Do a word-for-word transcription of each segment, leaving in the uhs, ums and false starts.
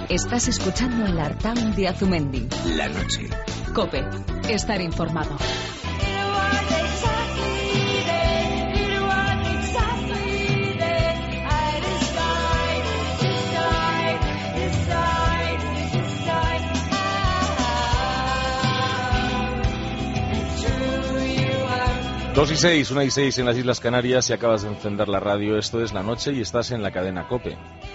Estás escuchando el Artaud de Azumendi. La noche. COPE. Estar informado. Dos y seis, una y seis en las Islas Canarias y acabas de encender la radio. Esto es La Noche y estás en la cadena COPE.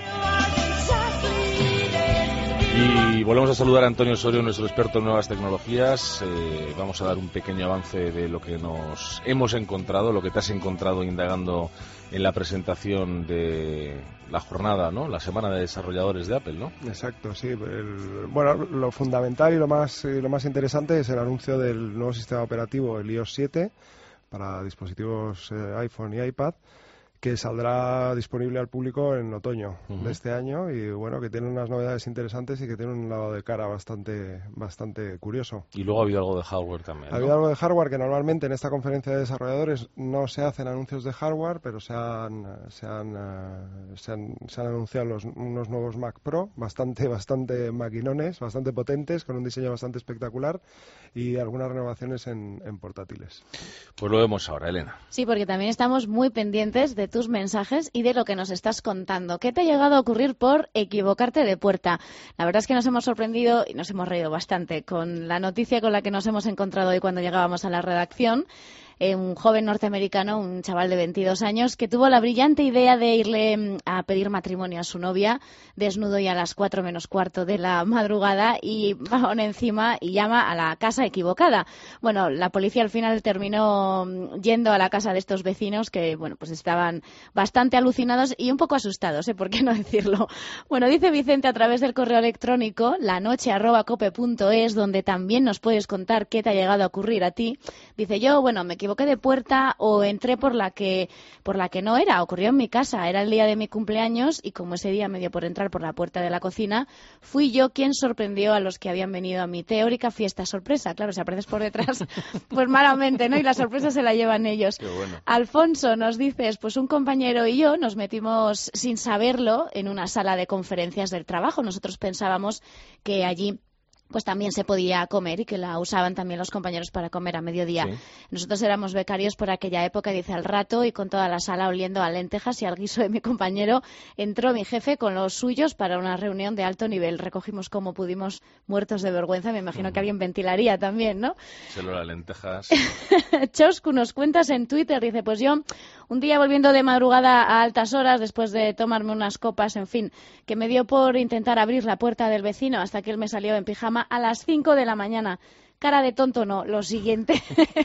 Y volvemos a saludar a Antonio Osorio, nuestro experto en nuevas tecnologías. Eh, vamos a dar un pequeño avance de lo que nos hemos encontrado, lo que te has encontrado indagando en la presentación de la jornada, ¿no? La semana de desarrolladores de Apple, ¿no? Exacto, sí. El, bueno, lo fundamental y lo más, lo más interesante es el anuncio del nuevo sistema operativo, el iOS siete, para dispositivos eh, iPhone y iPad, que saldrá disponible al público en otoño uh-huh. de este año y bueno, que tiene unas novedades interesantes y que tiene un lado de cara bastante bastante curioso. Y luego ha habido algo de hardware también, ¿no? Ha habido algo de hardware, que normalmente en esta conferencia de desarrolladores no se hacen anuncios de hardware, pero se han se han, uh, se han, se han anunciado los, unos nuevos Mac Pro bastante bastante maquinones, bastante potentes, con un diseño bastante espectacular y algunas renovaciones en, en portátiles. Pues lo vemos ahora, Elena. Sí, porque también estamos muy pendientes de tus mensajes y de lo que nos estás contando. ¿Qué te ha llegado a ocurrir por equivocarte de puerta? La verdad es que nos hemos sorprendido y nos hemos reído bastante con la noticia con la que nos hemos encontrado hoy cuando llegábamos a la redacción. Eh, un joven norteamericano, un chaval de veintidós años, que tuvo la brillante idea de irle a pedir matrimonio a su novia, desnudo y a las cuatro menos cuarto de la madrugada, y va encima y llama a la casa equivocada. Bueno, la policía al final terminó yendo a la casa de estos vecinos que, bueno, pues estaban bastante alucinados y un poco asustados, ¿eh? ¿Por qué no decirlo? Bueno, dice Vicente a través del correo electrónico lanoche arroba cope punto es, donde también nos puedes contar qué te ha llegado a ocurrir a ti. Dice yo, bueno, me equivoqué de puerta o entré por la que por la que no era. Ocurrió en mi casa, era el día de mi cumpleaños y como ese día me dio por entrar por la puerta de la cocina, fui yo quien sorprendió a los que habían venido a mi teórica fiesta sorpresa. Claro, si apareces por detrás, pues malamente, ¿no? Y la sorpresa se la llevan ellos. Qué bueno. Alfonso, nos dices, pues un compañero y yo nos metimos sin saberlo en una sala de conferencias del trabajo. Nosotros pensábamos que allí pues también se podía comer y que la usaban también los compañeros para comer a mediodía. Sí. Nosotros éramos becarios por aquella época, dice, al rato, y con toda la sala oliendo a lentejas y al guiso de mi compañero, entró mi jefe con los suyos para una reunión de alto nivel. Recogimos como pudimos, muertos de vergüenza. Me imagino mm. que alguien ventilaría también, ¿no? Solo las lentejas. Choscu, nos cuentas en Twitter, dice, pues yo un día volviendo de madrugada a altas horas, después de tomarme unas copas, en fin, que me dio por intentar abrir la puerta del vecino hasta que él me salió en pijama a las cinco de la mañana. Cara de tonto no, lo siguiente.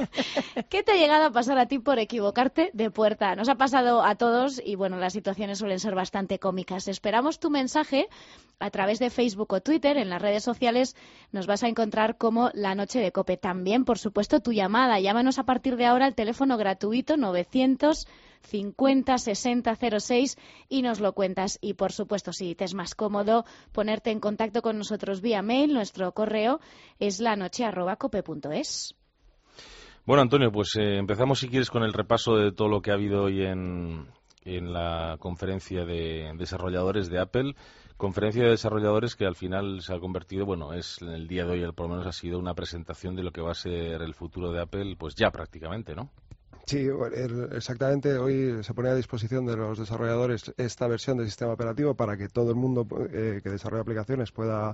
¿Qué te ha llegado a pasar a ti por equivocarte de puerta? Nos ha pasado a todos y bueno, las situaciones suelen ser bastante cómicas. Esperamos tu mensaje a través de Facebook o Twitter. En las redes sociales nos vas a encontrar como La Noche de COPE. También, por supuesto, tu llamada. Llámanos a partir de ahora al teléfono gratuito novecientos cincuenta sesenta cero seis y nos lo cuentas. Y por supuesto, si te es más cómodo ponerte en contacto con nosotros vía mail, nuestro correo es lanoche arroba cope punto es. Bueno, Antonio, pues eh, empezamos si quieres con el repaso de todo lo que ha habido hoy en, en la conferencia de desarrolladores de Apple. Conferencia de desarrolladores que al final se ha convertido, bueno, es en el día de hoy, por lo menos ha sido una presentación de lo que va a ser el futuro de Apple, pues ya prácticamente, ¿no? Sí, exactamente. Hoy se pone a disposición de los desarrolladores esta versión del sistema operativo para que todo el mundo eh, que desarrolla aplicaciones pueda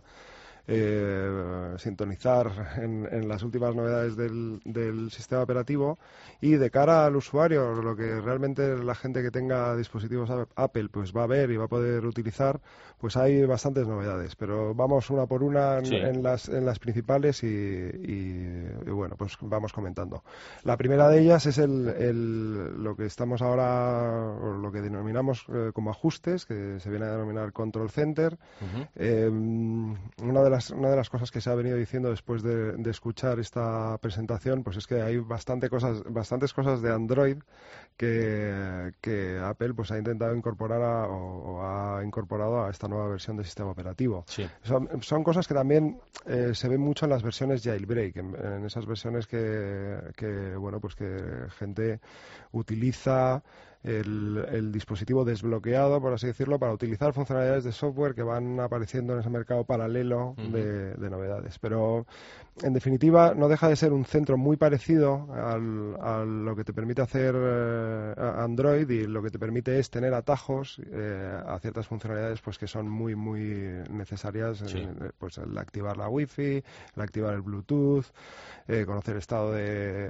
eh, sintonizar en, en las últimas novedades del, del sistema operativo. Y de cara al usuario, lo que realmente la gente que tenga dispositivos Apple pues va a ver y va a poder utilizar, pues hay bastantes novedades. Pero vamos una por una en, sí. en, las, en las principales y, y, y bueno, pues vamos comentando. La primera de ellas es el, el, lo que estamos ahora, o lo que denominamos eh, como ajustes, que se viene a denominar Control Center. Uh-huh. Eh, una de las, una de las cosas que se ha venido diciendo después de, de escuchar esta presentación, pues es que hay bastante cosas, bastantes cosas de Android que, que Apple pues ha intentado incorporar a, o, o ha incorporado a esta nueva versión del sistema operativo. Sí. Son, son cosas que también eh, se ven mucho en las versiones jailbreak, en, en esas versiones que, que bueno pues que gente utiliza el, el dispositivo desbloqueado, por así decirlo, para utilizar funcionalidades de software que van apareciendo en ese mercado paralelo uh-huh. de, de novedades. Pero, en definitiva, no deja de ser un centro muy parecido al, a lo que te permite hacer eh, Android, y lo que te permite es tener atajos eh, a ciertas funcionalidades pues que son muy, muy necesarias, sí. eh, pues el activar la Wi-Fi, el activar el Bluetooth, eh, conocer el estado de,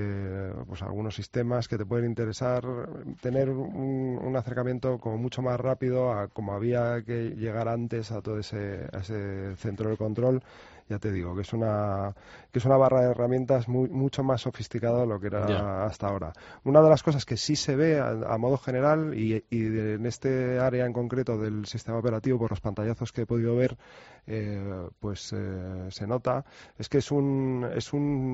de pues, algunos sistemas que te pueden interesar, tener un, un acercamiento como mucho más rápido a como había que llegar antes a todo ese, a ese centro de control. Ya te digo que es una que es una barra de herramientas muy, mucho más sofisticada de lo que era yeah. hasta ahora. Una de las cosas que sí se ve a, a modo general y, y de, en este área en concreto del sistema operativo, por los pantallazos que he podido ver, eh, pues eh, se nota, es que es un es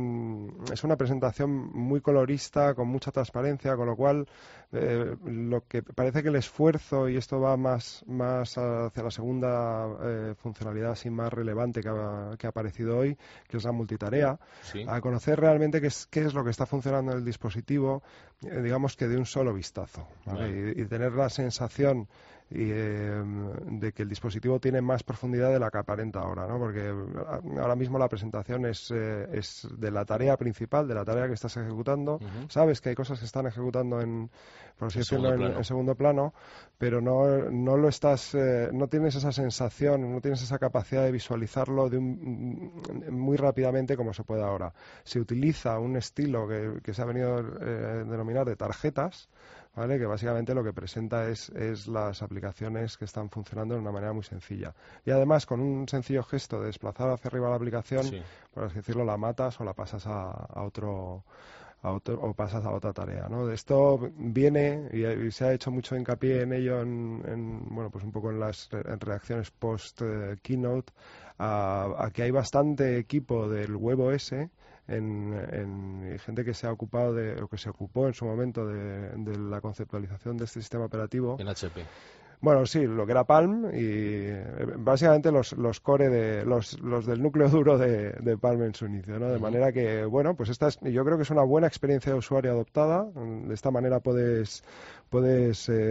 un es una presentación muy colorista, con mucha transparencia, con lo cual eh, lo que parece que el esfuerzo, y esto va más más hacia la segunda eh, funcionalidad así más relevante que ha, que ha aparecido hoy, que es la multitarea, sí. a conocer realmente qué es, qué es lo que está funcionando en el dispositivo, eh, digamos que de un solo vistazo, ¿vale? Bueno. y, y tener la sensación y, eh, de que el dispositivo tiene más profundidad de la que aparenta ahora, ¿no? Porque ahora mismo la presentación es, eh, es de la tarea principal, de la tarea que estás ejecutando. Uh-huh. Sabes que hay cosas que están ejecutando en, por así decirlo, en, en segundo plano, pero no, no lo estás, eh, no tienes esa sensación, no tienes esa capacidad de visualizarlo de un, muy rápidamente como se puede ahora. Se utiliza un estilo que, que se ha venido a eh, denominar de tarjetas, ¿vale? Que básicamente lo que presenta es, es las aplicaciones que están funcionando de una manera muy sencilla. Y además, con un sencillo gesto de desplazar hacia arriba la aplicación, sí. por así decirlo, la matas o la pasas a, a otro... A otro, o pasas a otra tarea, ¿no? De esto viene, y, y se ha hecho mucho hincapié en ello, en, en bueno, pues un poco en las en reacciones post-keynote, eh, a, a que hay bastante equipo del WebOS, en, en gente que se ha ocupado de, o que se ocupó en su momento de, de la conceptualización de este sistema operativo. En H P. Bueno, sí, lo que era Palm y básicamente los, los core de los, los del núcleo duro de, de Palm en su inicio, ¿no? De uh-huh. manera que, bueno, pues esta es, yo creo que es una buena experiencia de usuario adoptada. De esta manera puedes puedes eh,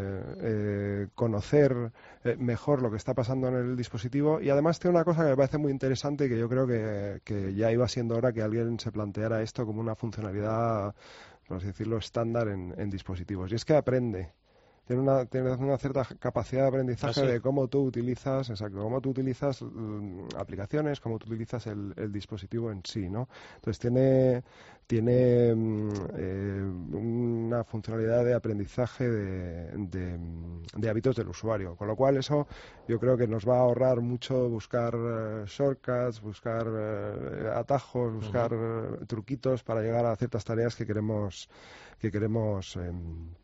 eh, conocer eh, mejor lo que está pasando en el dispositivo, y además tiene una cosa que me parece muy interesante y que yo creo que, que ya iba siendo hora que alguien se planteara esto como una funcionalidad, por así decirlo, estándar en, en dispositivos, y es que aprende. Tiene una, tiene una cierta capacidad de aprendizaje. ¿Ah, sí? De cómo tú utilizas, exacto, cómo tú utilizas mm, aplicaciones, cómo tú utilizas el, el dispositivo en sí, ¿no? Entonces tiene tiene mm, eh, una funcionalidad de aprendizaje de, de, de hábitos del usuario, con lo cual eso yo creo que nos va a ahorrar mucho buscar uh, shortcuts, buscar uh, atajos, buscar uh-huh. uh, truquitos para llegar a ciertas tareas que queremos que queremos eh,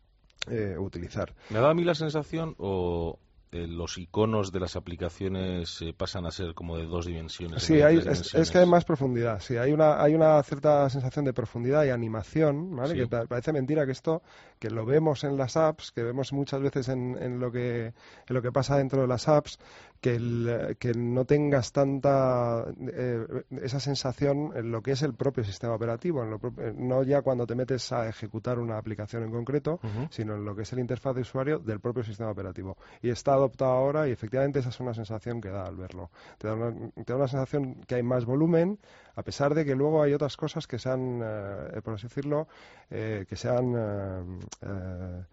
Eh, utilizar. ¿Me ha dado a mí la sensación o eh, los iconos de las aplicaciones eh, pasan a ser como de dos dimensiones? Sí, hay, es, es que hay más profundidad. Sí, hay una hay una cierta sensación de profundidad y animación, ¿vale? Sí. Que te, parece mentira que esto, que lo vemos en las apps, que vemos muchas veces en, en lo que en lo que pasa dentro de las apps, que el, que no tengas tanta eh, esa sensación en lo que es el propio sistema operativo, en lo propio, no ya cuando te metes a ejecutar una aplicación en concreto, uh-huh. sino en lo que es el interfaz de usuario del propio sistema operativo. Y está adoptado ahora, y efectivamente esa es una sensación que da al verlo. Te da una, te da una sensación que hay más volumen, a pesar de que luego hay otras cosas que se han, eh, por así decirlo, eh, que se han... Eh, eh,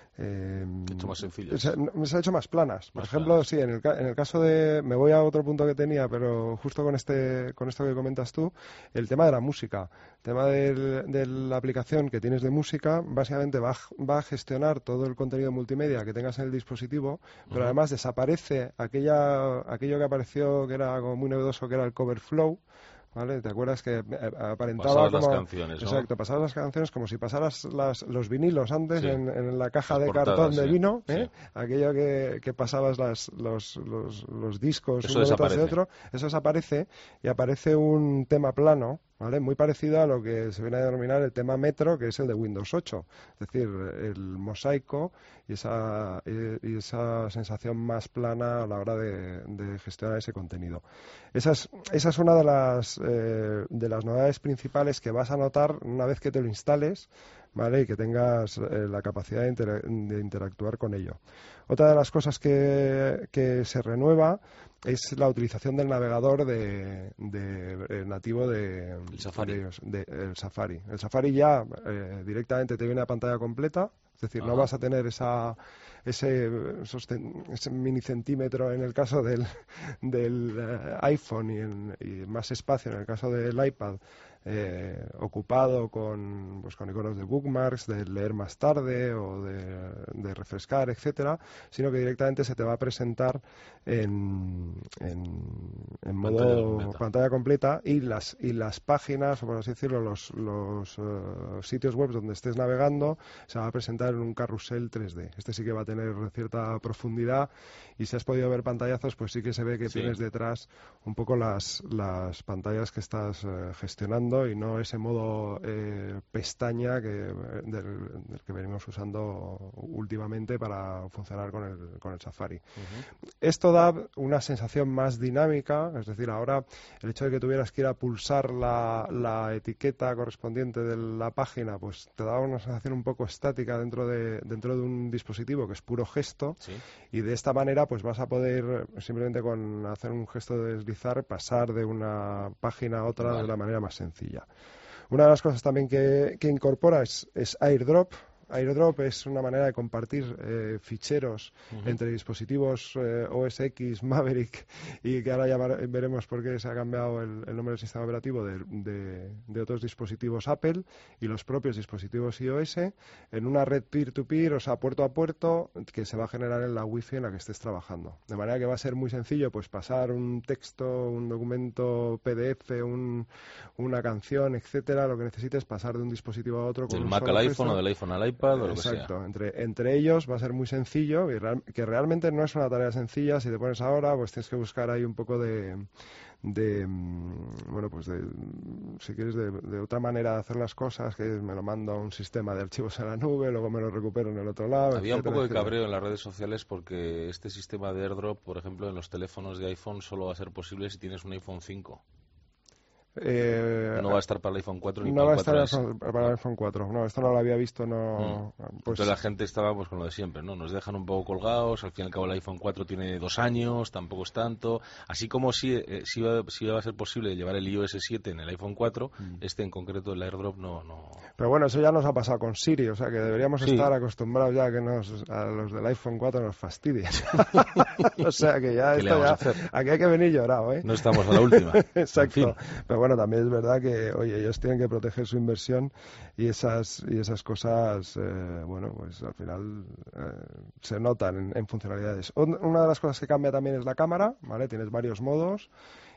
Eh, hecho más sencillas. Se, se ha hecho más planas. Por más ejemplo, planas. sí, en el, en el caso de... Me voy a otro punto que tenía, pero justo con este con esto que comentas tú, el tema de la música. El tema del, de la aplicación que tienes de música, básicamente va, va a gestionar todo el contenido multimedia que tengas en el dispositivo, pero uh-huh. además desaparece aquella aquello que apareció, que era como muy novedoso, que era el cover flow. ¿Vale? ¿Te acuerdas que aparentaba pasabas como... las canciones, ¿no? Exacto, pasabas las canciones como si pasaras las, los vinilos antes sí. en, en la caja las de portadas, cartón de sí. vino, ¿eh? Sí. Aquello que, que pasabas las, los, los, los discos eso uno detrás de otro, eso desaparece y aparece un tema plano, ¿vale? Muy parecido a lo que se viene a denominar el tema Metro, que es el de Windows ocho, es decir, el mosaico y esa, y esa sensación más plana a la hora de, de gestionar ese contenido. Esa es, esa es una de las, eh, de las novedades principales que vas a notar una vez que te lo instales, ¿vale? Y que tengas eh, la capacidad de, inter de interactuar con ello. Otra de las cosas que, que se renueva es la utilización del navegador de, de, de nativo de el Safari. De, de, el Safari. El Safari ya eh, directamente te viene a pantalla completa, es decir, Ajá. no vas a tener esa ese, esos, ese mini centímetro en el caso del, del uh, iPhone y, en, y más espacio en el caso del iPad. Eh, ocupado con, pues, con iconos de bookmarks, de leer más tarde o de, de refrescar, etcétera, sino que directamente se te va a presentar en, en, en modo pantalla completa. pantalla completa y las y las páginas, o por así decirlo, los, los uh, sitios web donde estés navegando se va a presentar en un carrusel tres D. Este sí que va a tener cierta profundidad y si has podido ver pantallazos, pues sí que se ve que sí. tienes detrás un poco las, las pantallas que estás uh, gestionando y no ese modo eh, pestaña que, del, del que venimos usando últimamente para funcionar con el, con el Safari. Uh-huh. Esto da una sensación más dinámica, es decir, ahora el hecho de que tuvieras que ir a pulsar la, la etiqueta correspondiente de la página, pues te da una sensación un poco estática dentro de, dentro de un dispositivo que es puro gesto, ¿sí? Y de esta manera pues vas a poder simplemente con hacer un gesto de deslizar pasar de una página a otra vale. de una manera más sencilla. Una de las cosas también que, que incorpora es, es AirDrop. AirDrop es una manera de compartir eh, ficheros uh-huh. entre dispositivos eh, O S X, Maverick y que ahora ya veremos por qué se ha cambiado el, el nombre del sistema operativo de, de, de otros dispositivos Apple y los propios dispositivos iOS en una red peer-to-peer, o sea, puerto a puerto, que se va a generar en la Wi-Fi en la que estés trabajando. De manera que va a ser muy sencillo pues pasar un texto, un documento P D F, un, una canción, etcétera, lo que necesites, pasar de un dispositivo a otro. Con del un Mac solo al gesto. iPhone o del iPhone al iPad o lo Exacto, que sea. entre, entre ellos va a ser muy sencillo, y real, que realmente no es una tarea sencilla. Si te pones ahora, pues tienes que buscar ahí un poco de, de bueno, pues de, si quieres, de, de otra manera de hacer las cosas, que me lo mando a un sistema de archivos en la nube, luego me lo recupero en el otro lado. Había etcétera, un poco de etcétera. cabreo en las redes sociales porque este sistema de AirDrop, por ejemplo, en los teléfonos de iPhone solo va a ser posible si tienes un iPhone cinco. Eh, no va a estar para el iPhone cuatro ni no para va el a estar cuatro ese. para el iPhone cuatro. No, esto no lo había visto. No. Mm. Pues... Entonces la gente estaba pues con lo de siempre, ¿no? Nos dejan un poco colgados. Al fin y al cabo el iPhone cuatro tiene dos años, tampoco es tanto. Así como si eh, si, va, si va a ser posible llevar el iOS siete en el iPhone cuatro, mm. este en concreto el AirDrop no, no. Pero bueno, eso ya nos ha pasado con Siri, o sea que deberíamos sí. estar acostumbrados ya a que nos, a los del iPhone cuatro nos fastidien. O sea que ya esto ya aquí hay que venir llorado, ¿eh? No estamos a la última. Exacto. En fin. Pero bueno, también es verdad que, oye, ellos tienen que proteger su inversión y esas y esas cosas, eh, bueno, pues al final eh, se notan en, en funcionalidades. Una de las cosas que cambia también es la cámara, ¿vale? Tienes varios modos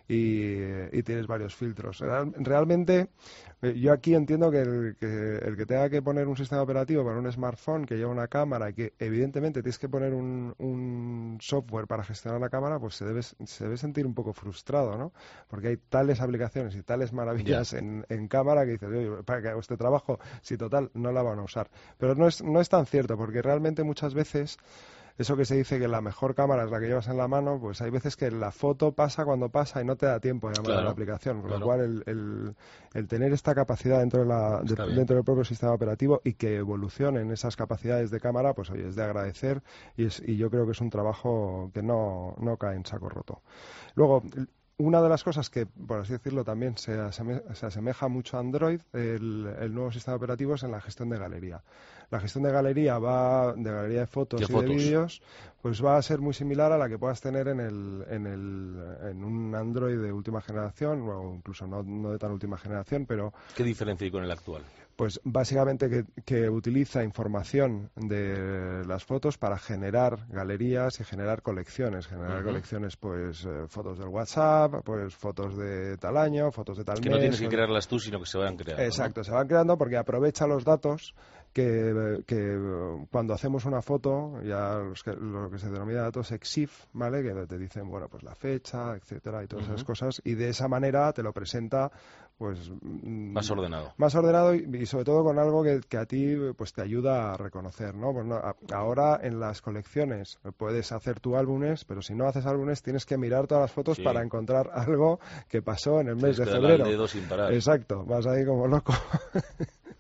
y, y tienes varios filtros. Real, realmente, eh, yo aquí entiendo que el, que el que tenga que poner un sistema operativo para un smartphone que lleva una cámara y que evidentemente tienes que poner un, un software para gestionar la cámara, pues se debe, se debe sentir un poco frustrado, ¿no? Porque hay tales aplicaciones y tales maravillas yeah. en, en cámara que dices, oye, para que hago este trabajo, si total no la van a usar. Pero no es, no es tan cierto, porque realmente muchas veces eso que se dice que la mejor cámara es la que llevas en la mano, pues hay veces que la foto pasa cuando pasa y no te da tiempo a llamar claro, a la aplicación. Con claro. lo cual, el, el, el tener esta capacidad dentro, de la, de, dentro del propio sistema operativo y que evolucionen esas capacidades de cámara, pues oye, es de agradecer y, es, y yo creo que es un trabajo que no, no cae en saco roto. Luego, una de las cosas que, por así decirlo, también se asemeja, se asemeja mucho a Android, el, el nuevo sistema operativo, es en la gestión de galería. La gestión de galería va de galería de fotos de y fotos. de vídeos, pues va a ser muy similar a la que puedas tener en el, en el en un Android de última generación, o incluso no, no de tan última generación, pero ¿qué diferencia hay con el actual? Pues básicamente que, que utiliza información de las fotos para generar galerías y generar colecciones. Generar uh-huh. colecciones, pues eh, fotos del WhatsApp, pues fotos de tal año, fotos de tal mes. Que no tienes que crearlas tú, sino que se van creando. Exacto, ¿no? Se van creando porque aprovecha los datos que, que cuando hacemos una foto, ya los que, lo que se denomina datos EXIF, ¿vale? Que te dicen, bueno, pues la fecha, etcétera, y todas uh-huh. esas cosas, y de esa manera te lo presenta pues más ordenado. Más ordenado y, y sobre todo con algo que, que a ti pues te ayuda a reconocer, ¿no? Pues no a, ahora en las colecciones puedes hacer tu álbumes, pero si no haces álbumes tienes que mirar todas las fotos sí. para encontrar algo que pasó en el mes Tienes de que febrero. Darle al dedo sin parar. Exacto, vas ahí como loco.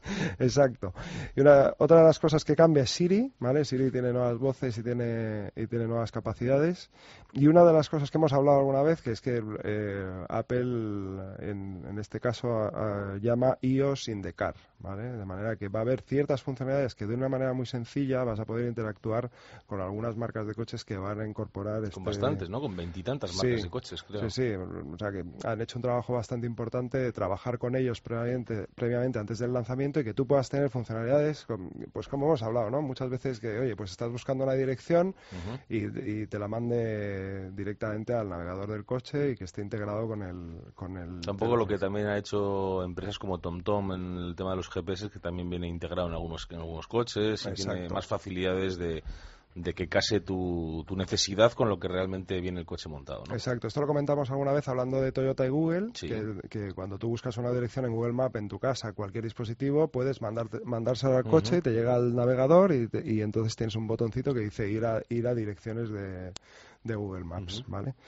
Exacto. Y una, otra de las cosas que cambia es Siri, ¿vale? Siri tiene nuevas voces y tiene, y tiene nuevas capacidades. Y una de las cosas que hemos hablado alguna vez, que es que eh, Apple, en, en este caso, a, a, llama iOS in the car, ¿vale? De manera que va a haber ciertas funcionalidades que de una manera muy sencilla vas a poder interactuar con algunas marcas de coches que van a incorporar... Con este... bastantes, ¿no? Con veintitantas marcas sí, de coches, creo. Sí, sí. O sea que han hecho un trabajo bastante importante de trabajar con ellos previamente, previamente antes del lanzamiento y que tú puedas tener funcionalidades, pues como hemos hablado, ¿no? Muchas veces que, oye, pues estás buscando una dirección uh-huh. y, y te la mande directamente al navegador del coche y que esté integrado con el... Con el Tampoco lo que también ha hecho empresas como TomTom en el tema de los G P S, que también viene integrado en algunos, en algunos coches y Exacto. tiene más facilidades de... de que case tu, tu necesidad con lo que realmente viene el coche montado, ¿no? Exacto, esto lo comentamos alguna vez hablando de Toyota y Google, sí. que, que cuando tú buscas una dirección en Google Maps en tu casa, cualquier dispositivo, puedes mandarte, mandárselo al coche uh-huh. y te llega al navegador y, te, y entonces tienes un botoncito que dice ir a, ir a direcciones de, de Google Maps, uh-huh. ¿vale?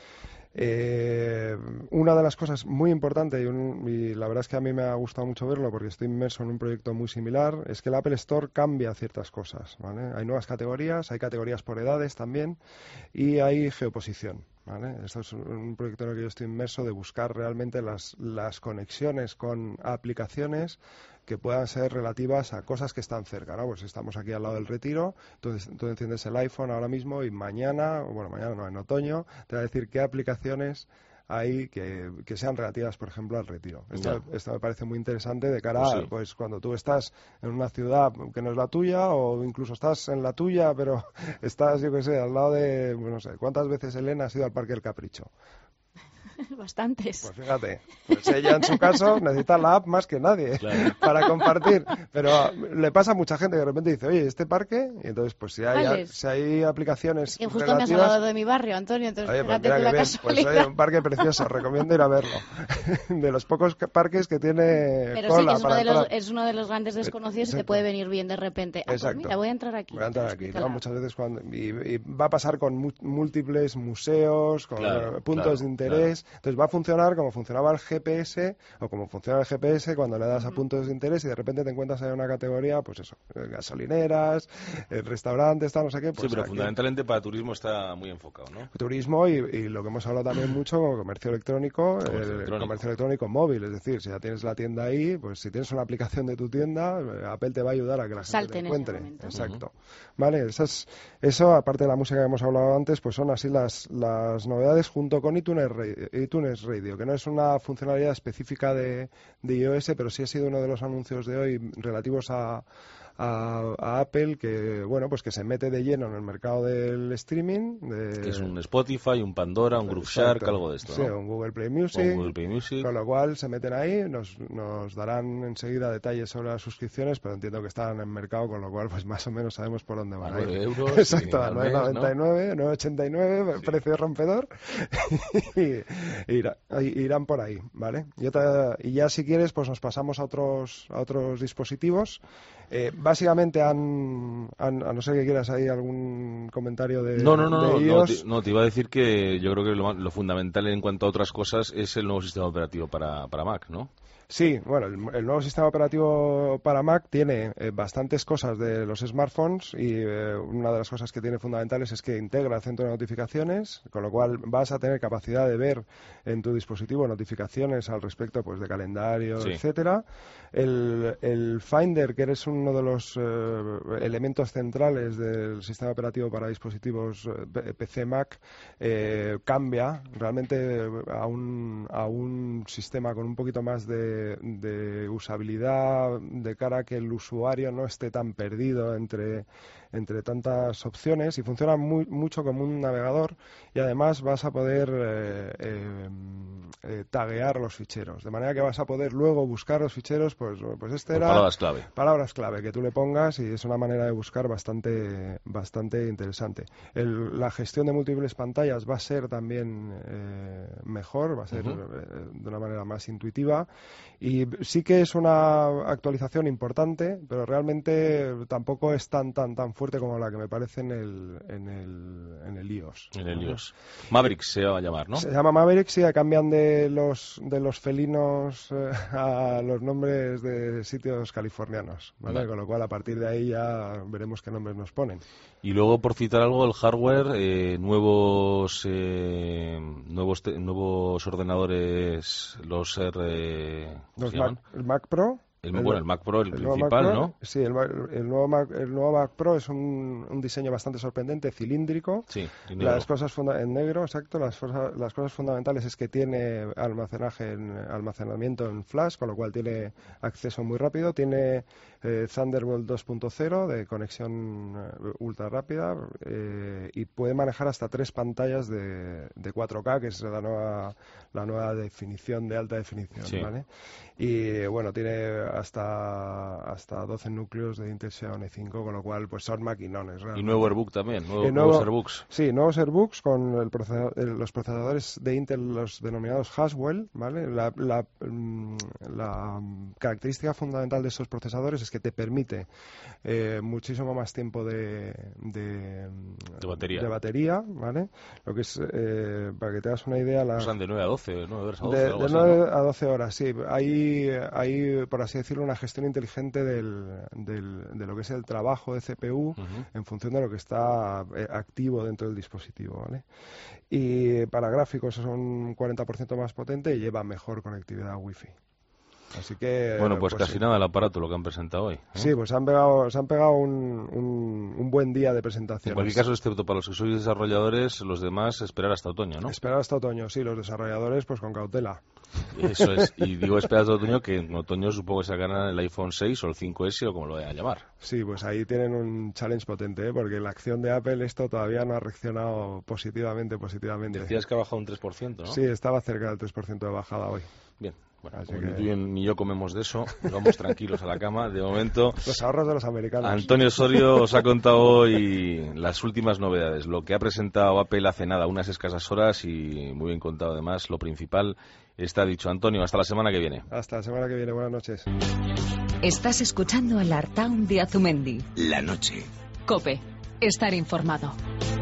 Eh, una de las cosas muy importantes y, un, y la verdad es que a mí me ha gustado mucho verlo porque estoy inmerso en un proyecto muy similar, es que el Apple Store cambia ciertas cosas, ¿vale? Hay nuevas categorías, hay categorías por edades también y hay geoposición, ¿vale? Esto es un proyecto en el que yo estoy inmerso de buscar realmente las, las conexiones con aplicaciones que puedan ser relativas a cosas que están cerca, ¿no? Pues estamos aquí al lado del Retiro, entonces tú enciendes el iPhone ahora mismo y mañana, bueno, mañana no, en otoño, te va a decir qué aplicaciones hay que, que sean relativas, por ejemplo, al Retiro. Esto, no. esto me parece muy interesante de cara pues sí. a, pues cuando tú estás en una ciudad que no es la tuya o incluso estás en la tuya, pero estás, yo qué sé, al lado de, pues no sé, ¿cuántas veces Elena ha ido al Parque del Capricho? Bastantes. Pues fíjate, pues ella en su caso necesita la app más que nadie claro. para compartir, pero le pasa a mucha gente que de repente dice, oye, ¿este parque? Y entonces, pues si hay, a, si hay aplicaciones y justo relativas... me has hablado de mi barrio, Antonio, entonces oye, fíjate pues tú la bien, casualidad. Pues oye, un parque precioso, recomiendo ir a verlo. De los pocos parques que tiene pero cola sí, es uno, para de los, entrar. es uno de los grandes desconocidos y te puede venir bien de repente. Ah, pues mira, voy a entrar aquí. Voy a entrar aquí, ¿no? Muchas veces cuando... Y, y va a pasar con mu- múltiples museos, con claro, puntos claro, de interés, claro. Entonces va a funcionar como funcionaba el G P S o como funciona el G P S cuando le das a puntos de interés y de repente te encuentras en una categoría, pues eso, gasolineras, restaurantes, tal, no sé qué. Pues sí, pero aquí, fundamentalmente para turismo está muy enfocado, ¿no? Turismo y, y lo que hemos hablado también mucho, como comercio electrónico, comercio el electrónico. comercio electrónico móvil, es decir, si ya tienes la tienda ahí, pues si tienes una aplicación de tu tienda, Apple te va a ayudar a que la gente Salte te en encuentre. ese momento. Exacto. Uh-huh. Vale, esas, eso, aparte de la música que hemos hablado antes, pues son así las, las novedades junto con iTunes Radio, iTunes Radio, que no es una funcionalidad específica de, de iOS, pero sí ha sido uno de los anuncios de hoy relativos a, a, a Apple, que bueno, pues que se mete de lleno en el mercado del streaming. De... Que es un Spotify, un Pandora, un Groove Shark, algo de esto, sí, ¿no? un Google Play Music, un Google Play Music. Con lo cual se meten ahí, nos, nos darán enseguida detalles sobre las suscripciones, pero entiendo que están en mercado, con lo cual pues más o menos sabemos por dónde van a ir. nueve euros. Exacto, a nueve noventa y nueve, ¿no? nueve ochenta y nueve, sí. Precio rompedor. y, irá, irán por ahí, ¿vale? Y, otra, y ya si quieres, pues nos pasamos a otros, a otros dispositivos. Eh, básicamente han, han, a no ser que quieras ahí algún comentario de no no no de no, iOS. te, no te iba a decir que yo creo que lo, lo fundamental en cuanto a otras cosas es el nuevo sistema operativo para, para Mac, ¿no? Sí, bueno, el, el nuevo sistema operativo para Mac tiene eh, bastantes cosas de los smartphones y eh, una de las cosas que tiene fundamentales es que integra el centro de notificaciones, con lo cual vas a tener capacidad de ver en tu dispositivo notificaciones al respecto, pues de calendario, sí. etcétera. El, el Finder, que eres uno de los eh, elementos centrales del sistema operativo para dispositivos eh, P C Mac, eh, cambia realmente a un, a un sistema con un poquito más de de usabilidad de cara a que el usuario no esté tan perdido entre, entre tantas opciones y funciona muy, mucho como un navegador y además vas a poder eh, eh, eh, taguear los ficheros, de manera que vas a poder luego buscar los ficheros, pues, pues este era... Palabras clave. Palabras clave que tú le pongas y es una manera de buscar bastante, bastante interesante. El, la gestión de múltiples pantallas va a ser también eh, mejor, va a ser uh-huh. eh, de una manera más intuitiva. Y sí que es una actualización importante, pero realmente tampoco es tan tan tan fuerte como la que me parece en el en el, en el iOS. En el iOS. Maverick se va a llamar, ¿no? Se llama Maverick, sí, cambian de de los de los felinos eh, a los nombres de sitios californianos, ¿vale? Vale. Con lo cual, a partir de ahí ya veremos qué nombres nos ponen. Y luego, por citar algo, el hardware, eh, nuevos eh, nuevos te, nuevos ordenadores, los R... Los Mac, el Mac Pro. El, bueno, el Mac Pro, el, el principal, Pro, ¿no? Sí, el, el, nuevo Mac, el nuevo Mac Pro es un, un diseño bastante sorprendente, cilíndrico. Sí, las cosas funda en negro, exacto. Las, las cosas fundamentales es que tiene almacenaje en, almacenamiento en flash, con lo cual tiene acceso muy rápido. Tiene eh, Thunderbolt dos punto cero de conexión eh, ultra rápida eh, y puede manejar hasta tres pantallas de, de cuatro K, que es la nueva, la nueva definición de alta definición, sí. ¿Vale? Y bueno, tiene hasta hasta doce núcleos de Intel Xeon E cinco, con lo cual pues son maquinones. Realmente. Y nuevo AirBook también, nuevo, eh, nuevo, nuevos AirBooks. Sí, nuevos AirBooks con el procesador, el, los procesadores de Intel, los denominados Haswell, ¿vale? La, la, la característica fundamental de estos procesadores es que te permite eh, muchísimo más tiempo de, de, de batería, de batería, ¿vale? Lo que es, eh, para que te hagas una idea... La, o sea, de nueve a doce, nueve horas a doce. De, algo de así, nueve ¿no? a doce horas, sí. Hay, hay, por así decirlo, una gestión inteligente del, del, de lo que es el trabajo de C P U uh-huh. en función de lo que está eh, activo dentro del dispositivo, ¿vale? Y para gráficos son un cuarenta por ciento más potente y lleva mejor conectividad Wi-Fi. Así que... Bueno, pues, pues casi sí. nada el aparato lo que han presentado hoy, ¿eh? Sí, pues han pegado, se han pegado un, un, un buen día de presentación. En cualquier caso, excepto para los que sois desarrolladores, los demás esperar hasta otoño, ¿no? Esperar hasta otoño, sí, los desarrolladores pues con cautela. Eso es, y digo esperar hasta otoño, que en otoño supongo que sacarán el iPhone seis o el cinco ese o como lo vayan a llamar. Sí, pues ahí tienen un challenge potente, ¿eh? Porque la acción de Apple esto todavía no ha reaccionado positivamente, positivamente. Decías que ha bajado un tres por ciento, ¿no? Sí, estaba cerca del tres por ciento de bajada hoy. Bien. Bueno, Así como que... ni tú ni yo comemos de eso, vamos tranquilos a la cama. De momento, los ahorros de los americanos. Antonio Osorio os ha contado hoy las últimas novedades, lo que ha presentado Apple hace nada, unas escasas horas, y muy bien contado además. Lo principal está dicho. Antonio, hasta la semana que viene. Hasta la semana que viene, buenas noches. Estás escuchando el Artaun de Azumendi. La noche. COPE, estar informado.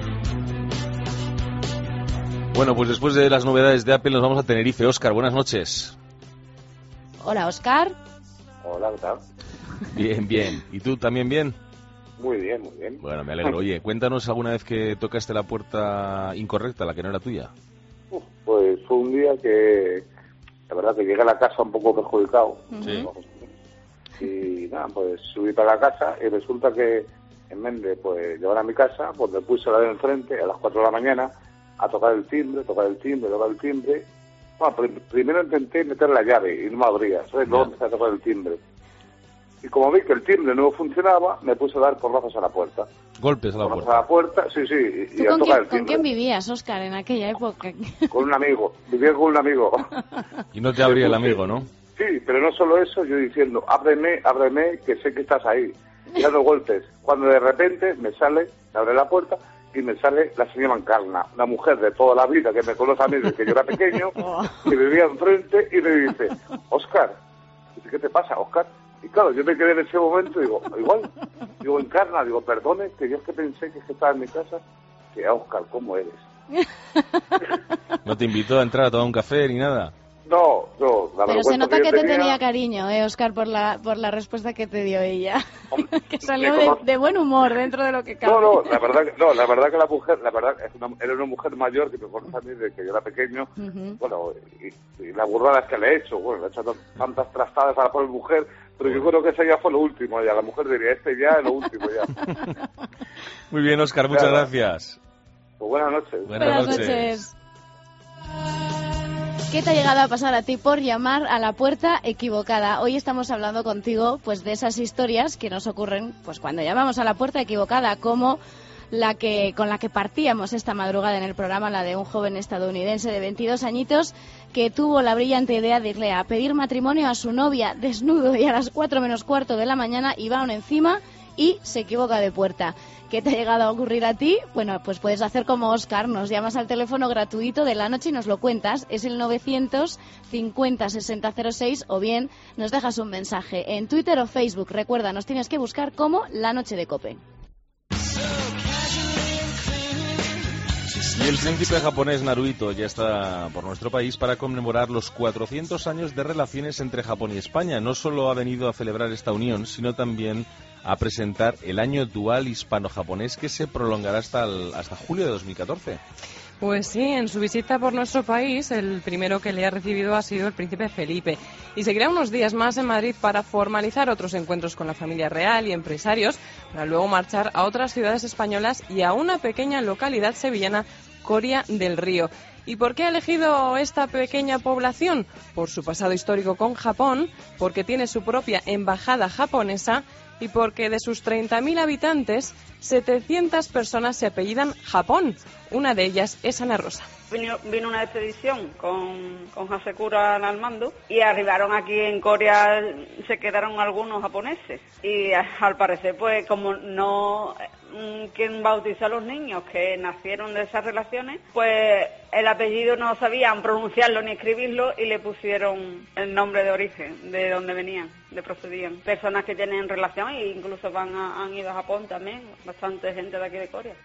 Bueno, pues después de las novedades de Apple nos vamos a Tenerife. Óscar, buenas noches. Hola, Óscar. Hola, ¿qué tal? Bien, bien. ¿Y tú también bien? Muy bien, muy bien. Bueno, me alegro. Oye, cuéntanos alguna vez que tocaste la puerta incorrecta, la que no era tuya. Uf, pues fue un día que, la verdad, que llegué a la casa un poco perjudicado. Sí. Y nada, pues subí para la casa y resulta que en vez de pues, llevar a mi casa, pues me puse la de enfrente a las cuatro de la mañana a tocar el timbre, tocar el timbre, tocar el timbre. Bueno, pr- primero intenté meter la llave y no me abría, ¿sabes? Luego empecé a tocar el timbre. Y como vi que el timbre no funcionaba, me puse a dar porrazos a la puerta. Golpes a la porrazos puerta. a la puerta, sí, sí, y, y a con tocar quién, el timbre. ¿Con quién vivías, Óscar, en aquella época? Con un amigo, vivía con un amigo. Y no te abría el amigo, ¿no? Sí, pero no solo eso, yo diciendo, ábreme, ábreme, que sé que estás ahí. Y dando golpes. Cuando de repente me sale, me abre la puerta y me sale la señora Encarna, una mujer de toda la vida que me conoce a mí desde que yo era pequeño, que vivía enfrente y me dice, Óscar, ¿qué te pasa, Óscar? Y claro, yo me quedé en ese momento y digo, igual, digo, Encarna, digo, perdone, que yo es que pensé que, es que estaba en mi casa, que Óscar, ¿cómo eres? ¿No te invitó a entrar a tomar un café ni nada? No, no, la Pero se nota que, que te tenía... tenía cariño, eh, Óscar, por la, por la respuesta que te dio ella. Hombre, que salió de, de buen humor dentro de lo que cabe. No, no, la verdad que, no, la verdad que la mujer, la verdad, es una, era una mujer mayor que me conoce a mí desde que yo era pequeño. Uh-huh. Bueno, y, y la burrada es que le he hecho, bueno, le he hecho tantas trastadas a la pobre mujer, pero yo creo que ese ya fue lo último, ya la mujer diría, este ya es lo último ya. Muy bien, Óscar, muchas claro. gracias. Pues buenas noches. Buenas, buenas noches. noches. ¿Qué te ha llegado a pasar a ti por llamar a la puerta equivocada? Hoy estamos hablando contigo pues de esas historias que nos ocurren pues cuando llamamos a la puerta equivocada, como la que con la que partíamos esta madrugada en el programa, la de un joven estadounidense de veintidós añitos que tuvo la brillante idea de irle a pedir matrimonio a su novia desnudo y a las cuatro menos cuarto de la mañana iba aún encima y se equivoca de puerta. ¿Qué te ha llegado a ocurrir a ti? Bueno, pues puedes hacer como Óscar, nos llamas al teléfono gratuito de la noche y nos lo cuentas. Es el novecientos cincuenta sesenta cero seis o bien nos dejas un mensaje en Twitter o Facebook. Recuerda, nos tienes que buscar como La Noche de COPE. Y el príncipe japonés Naruhito ya está por nuestro país para conmemorar los cuatrocientos años de relaciones entre Japón y España. No solo ha venido a celebrar esta unión, sino también a presentar el año dual hispano-japonés que se prolongará hasta, el, hasta julio de dos mil catorce. Pues sí, en su visita por nuestro país, el primero que le ha recibido ha sido el príncipe Felipe. Y seguirá unos días más en Madrid para formalizar otros encuentros con la familia real y empresarios, para luego marchar a otras ciudades españolas y a una pequeña localidad sevillana, Coria del Río. ¿Y por qué ha elegido esta pequeña población? Por su pasado histórico con Japón, porque tiene su propia embajada japonesa y porque de sus treinta mil habitantes, setecientas personas se apellidan Japón. Una de ellas es Ana Rosa. Vino, vino una expedición con, con Hasekura al mando y arribaron aquí en Corea, se quedaron algunos japoneses. Y al parecer, pues como no quien bautizó a los niños que nacieron de esas relaciones, pues el apellido no sabían pronunciarlo ni escribirlo y le pusieron el nombre de origen, de donde venían, de procedían. Personas que tienen relación e incluso van a, han ido a Japón también, bastante gente de aquí de Corea.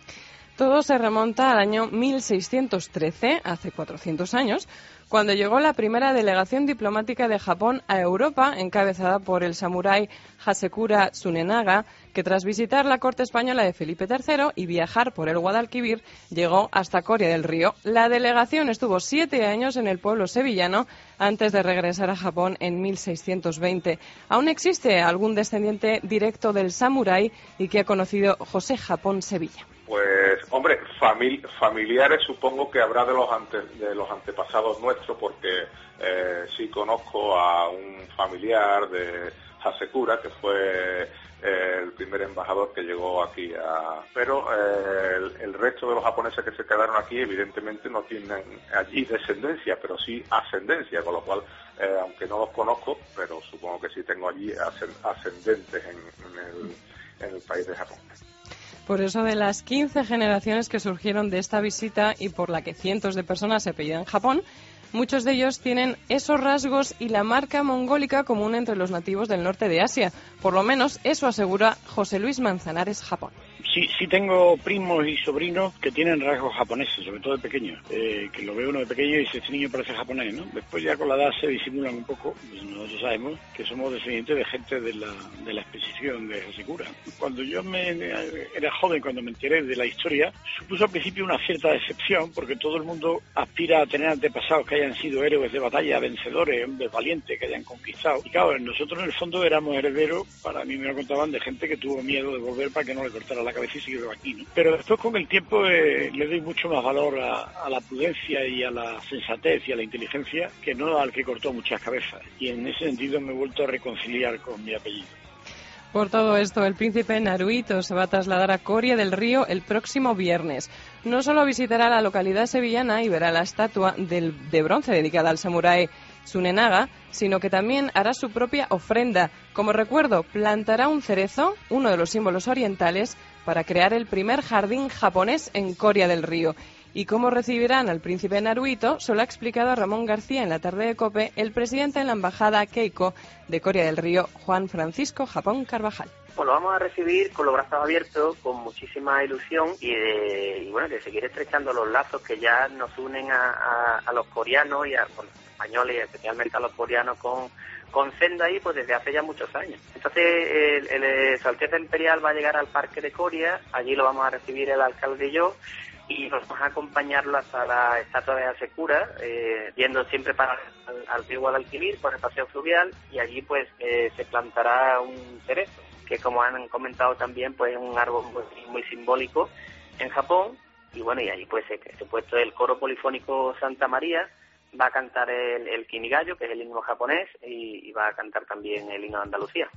Todo se remonta al año mil seiscientos trece, hace cuatrocientos años, cuando llegó la primera delegación diplomática de Japón a Europa, encabezada por el samurái Hasekura Tsunenaga, que tras visitar la corte española de Felipe tercero y viajar por el Guadalquivir, llegó hasta Coria del Río. La delegación estuvo siete años en el pueblo sevillano antes de regresar a Japón en mil seiscientos veinte. Aún existe algún descendiente directo del samurái y que ha conocido José Japón Sevilla. Pues, hombre, famili- familiares supongo que habrá de los ante- de los antepasados nuestros, porque eh, sí conozco a un familiar de Hasekura, que fue eh, el primer embajador que llegó aquí a... Pero eh, el, el resto de los japoneses que se quedaron aquí, evidentemente, no tienen allí descendencia, pero sí ascendencia, con lo cual, eh, aunque no los conozco, pero supongo que sí tengo allí ascendentes en, en, el, en el país de Japón. Por eso, de las quince generaciones que surgieron de esta visita y por la que cientos de personas se apellidan Japón, muchos de ellos tienen esos rasgos y la marca mongólica común entre los nativos del norte de Asia. Por lo menos eso asegura José Luis Manzanares Japón. Sí, sí tengo primos y sobrinos que tienen rasgos japoneses, sobre todo de pequeños, eh, que lo ve uno de pequeño y dice, este niño parece japonés, ¿no? Después ya con la edad se disimulan un poco, pues nosotros sabemos que somos descendientes de gente de la, de la expedición de Hasekura. Cuando yo me, era joven, cuando me enteré de la historia, supuso al principio una cierta decepción, porque todo el mundo aspira a tener antepasados que hayan sido héroes de batalla, vencedores, hombres valientes, que hayan conquistado. Y claro, nosotros en el fondo éramos herederos, para mí me lo contaban, de gente que tuvo miedo de volver para que no le cortara la cabeza y siguió aquí, ¿no? Pero después con el tiempo eh, le doy mucho más valor a, a la prudencia y a la sensatez y a la inteligencia que no al que cortó muchas cabezas. Y en ese sentido me he vuelto a reconciliar con mi apellido. Por todo esto, el príncipe Naruhito se va a trasladar a Coria del Río el próximo viernes. No solo visitará la localidad sevillana y verá la estatua del, de bronce dedicada al samurái Tsunenaga, sino que también hará su propia ofrenda. Como recuerdo, plantará un cerezo, uno de los símbolos orientales, para crear el primer jardín japonés en Coria del Río. Y cómo recibirán al príncipe Naruhito, se lo ha explicado a Ramón García en la tarde de COPE el presidente de la embajada Keiko de Coria del Río, Juan Francisco Japón Carvajal. Pues lo vamos a recibir con los brazos abiertos, con muchísima ilusión y, de, y bueno, de seguir estrechando los lazos que ya nos unen a, a, a los coreanos y a bueno, los españoles, y especialmente a los coreanos con, con Sendai, pues desde hace ya muchos años. Entonces, el, el, el, Su Alteza Imperial va a llegar al Parque de Coria, allí lo vamos a recibir el alcalde y yo, y vamos a acompañarlo hasta la estatua de Hasekura, eh, yendo siempre para al, al río Guadalquivir por el paseo fluvial, y allí pues eh, se plantará un cerezo, que como han comentado también, pues es un árbol muy, muy simbólico en Japón, y bueno, y allí pues se, se ha puesto el coro polifónico Santa María, va a cantar el, el Kinigayo, que es el himno japonés, y, y va a cantar también el himno de Andalucía.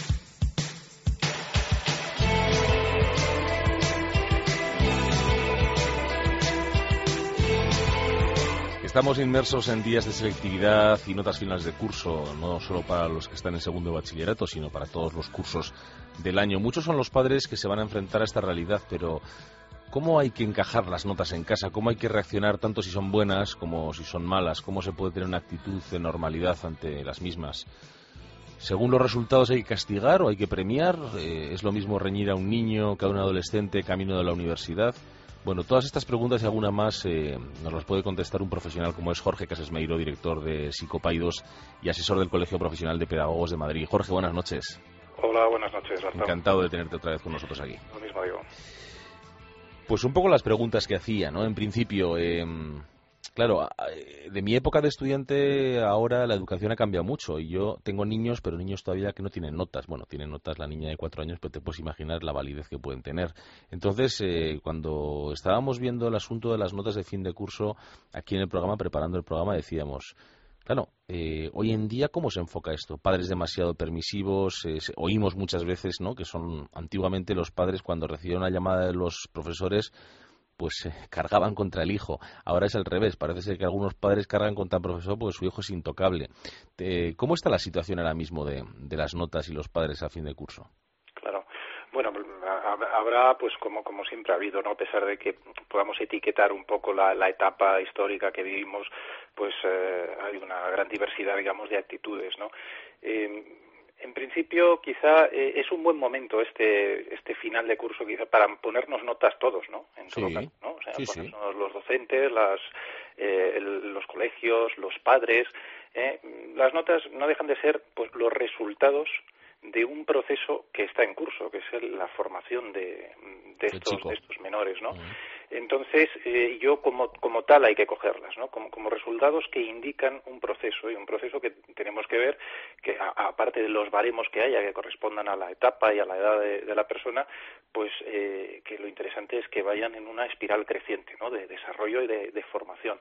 Estamos inmersos en días de selectividad y notas finales de curso, no solo para los que están en segundo de bachillerato, sino para todos los cursos del año. Muchos son los padres que se van a enfrentar a esta realidad, pero ¿cómo hay que encajar las notas en casa? ¿Cómo hay que reaccionar tanto si son buenas como si son malas? ¿Cómo se puede tener una actitud de normalidad ante las mismas? Según los resultados, ¿hay que castigar o hay que premiar? Eh, ¿Es lo mismo reñir a un niño que a un adolescente camino de la universidad? Bueno, todas estas preguntas y alguna más eh, nos las puede contestar un profesional como es Jorge Casesmeiro, director de Psicopaidos y asesor del Colegio Profesional de Pedagogos de Madrid. Jorge, buenas noches. Hola, buenas noches, Arturo. Encantado de tenerte otra vez con nosotros aquí. Lo mismo digo. Pues un poco las preguntas que hacía, ¿no? En principio, eh, claro, de mi época de estudiante ahora la educación ha cambiado mucho y yo tengo niños, pero niños todavía que no tienen notas. Bueno, tienen notas la niña de cuatro años, pero te puedes imaginar la validez que pueden tener. Entonces, eh, cuando estábamos viendo el asunto de las notas de fin de curso aquí en el programa, preparando el programa, decíamos... Claro, eh, hoy en día, ¿cómo se enfoca esto? Padres demasiado permisivos, eh, oímos muchas veces, ¿no?, que son antiguamente los padres cuando recibían una llamada de los profesores, pues eh, cargaban contra el hijo. Ahora es al revés, parece ser que algunos padres cargan contra el profesor porque su hijo es intocable. Eh, ¿Cómo está la situación ahora mismo de, de las notas y los padres a fin de curso? Claro. Bueno, habrá, pues como como siempre ha habido, ¿no? A pesar de que podamos etiquetar un poco la, la etapa histórica que vivimos, pues eh, hay una gran diversidad, digamos, de actitudes, ¿no? Eh, en principio, quizá eh, es un buen momento este este final de curso, quizá para ponernos notas todos, ¿no? En todo Sí, caso, ¿no? O sea, sí, ponernos sí. los docentes, las eh, el, los colegios, los padres. Eh, las notas no dejan de ser, pues, los resultados de un proceso que está en curso, que es el, la formación de, de, estos, de estos menores, ¿no? Uh-huh. Entonces, eh, yo como, como tal hay que cogerlas, ¿no? Como, como resultados que indican un proceso, y un proceso que tenemos que ver que, a, aparte de los baremos que haya, que correspondan a la etapa y a la edad de, de la persona, pues eh, que lo interesante es que vayan en una espiral creciente, ¿no?, de desarrollo y de, de formación.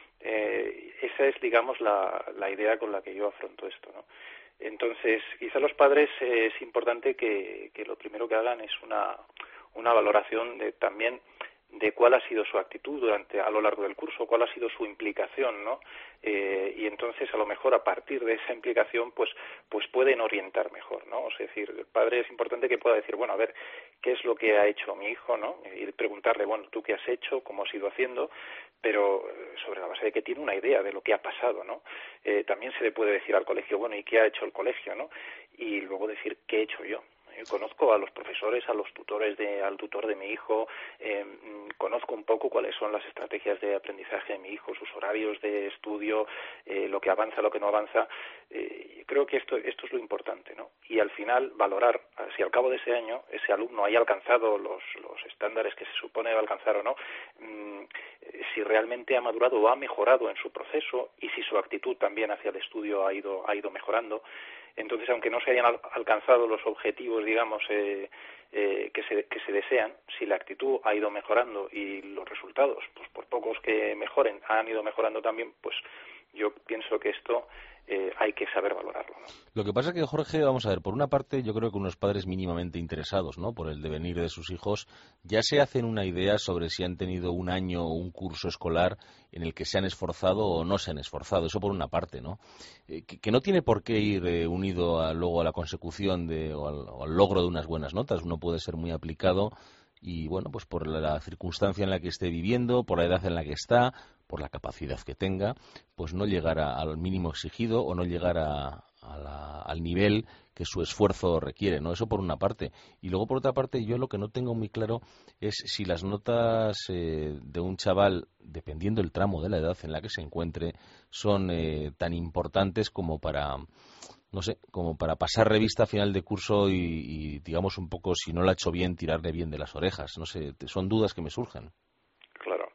Eh, esa es, digamos, la, la idea con la que yo afronto esto, ¿no? Entonces, quizá los padres eh, es importante que, que lo primero que hagan es una, una valoración de también de cuál ha sido su actitud durante a lo largo del curso, cuál ha sido su implicación, ¿no? Eh, y entonces a lo mejor a partir de esa implicación pues pues pueden orientar mejor, ¿no? Es decir, el padre es importante que pueda decir, bueno, a ver, ¿qué es lo que ha hecho mi hijo, ¿no? Y preguntarle, bueno, ¿tú qué has hecho? ¿Cómo has ido haciendo? Pero sobre la base de que tiene una idea de lo que ha pasado, ¿no? Eh, también se le puede decir al colegio, bueno, ¿y qué ha hecho el colegio, ¿no? Y luego decir, ¿qué he hecho yo? Conozco a los profesores, a los tutores, de, al tutor de mi hijo, eh, conozco un poco cuáles son las estrategias de aprendizaje de mi hijo, sus horarios de estudio, eh, lo que avanza, lo que no avanza. Eh, creo que esto, esto es lo importante, ¿no? Y al final valorar si al cabo de ese año ese alumno haya alcanzado los, los estándares que se supone alcanzar o no, mmm, si realmente ha madurado o ha mejorado en su proceso y si su actitud también hacia el estudio ha ido, ha ido mejorando. Entonces, aunque no se hayan al- alcanzado los objetivos, digamos, eh, eh, que, se, que se desean, si la actitud ha ido mejorando y los resultados, pues por pocos que mejoren, han ido mejorando también, pues yo pienso que esto eh, hay que saber valorarlo, ¿no? Lo que pasa es que, Jorge, vamos a ver, por una parte yo creo que unos padres mínimamente interesados, ¿no?, por el devenir de sus hijos, ya se hacen una idea sobre si han tenido un año o un curso escolar en el que se han esforzado o no se han esforzado. Eso por una parte, ¿no? Eh, que, que no tiene por qué ir eh, unido a, luego a la consecución de, o, al, o al logro de unas buenas notas. Uno puede ser muy aplicado y, bueno, pues por la circunstancia en la que esté viviendo, por la edad en la que está, por la capacidad que tenga, pues no llegar a, al mínimo exigido o no llegar a, a la, al nivel que su esfuerzo requiere, ¿no? Eso por una parte. Y luego, por otra parte, yo lo que no tengo muy claro es si las notas eh, de un chaval, dependiendo del tramo de la edad en la que se encuentre, son eh, tan importantes como para, no sé, como para pasar revista a final de curso y, y, digamos, un poco, si no lo ha hecho bien, tirarle bien de las orejas. No sé, son dudas que me surgen. Claro.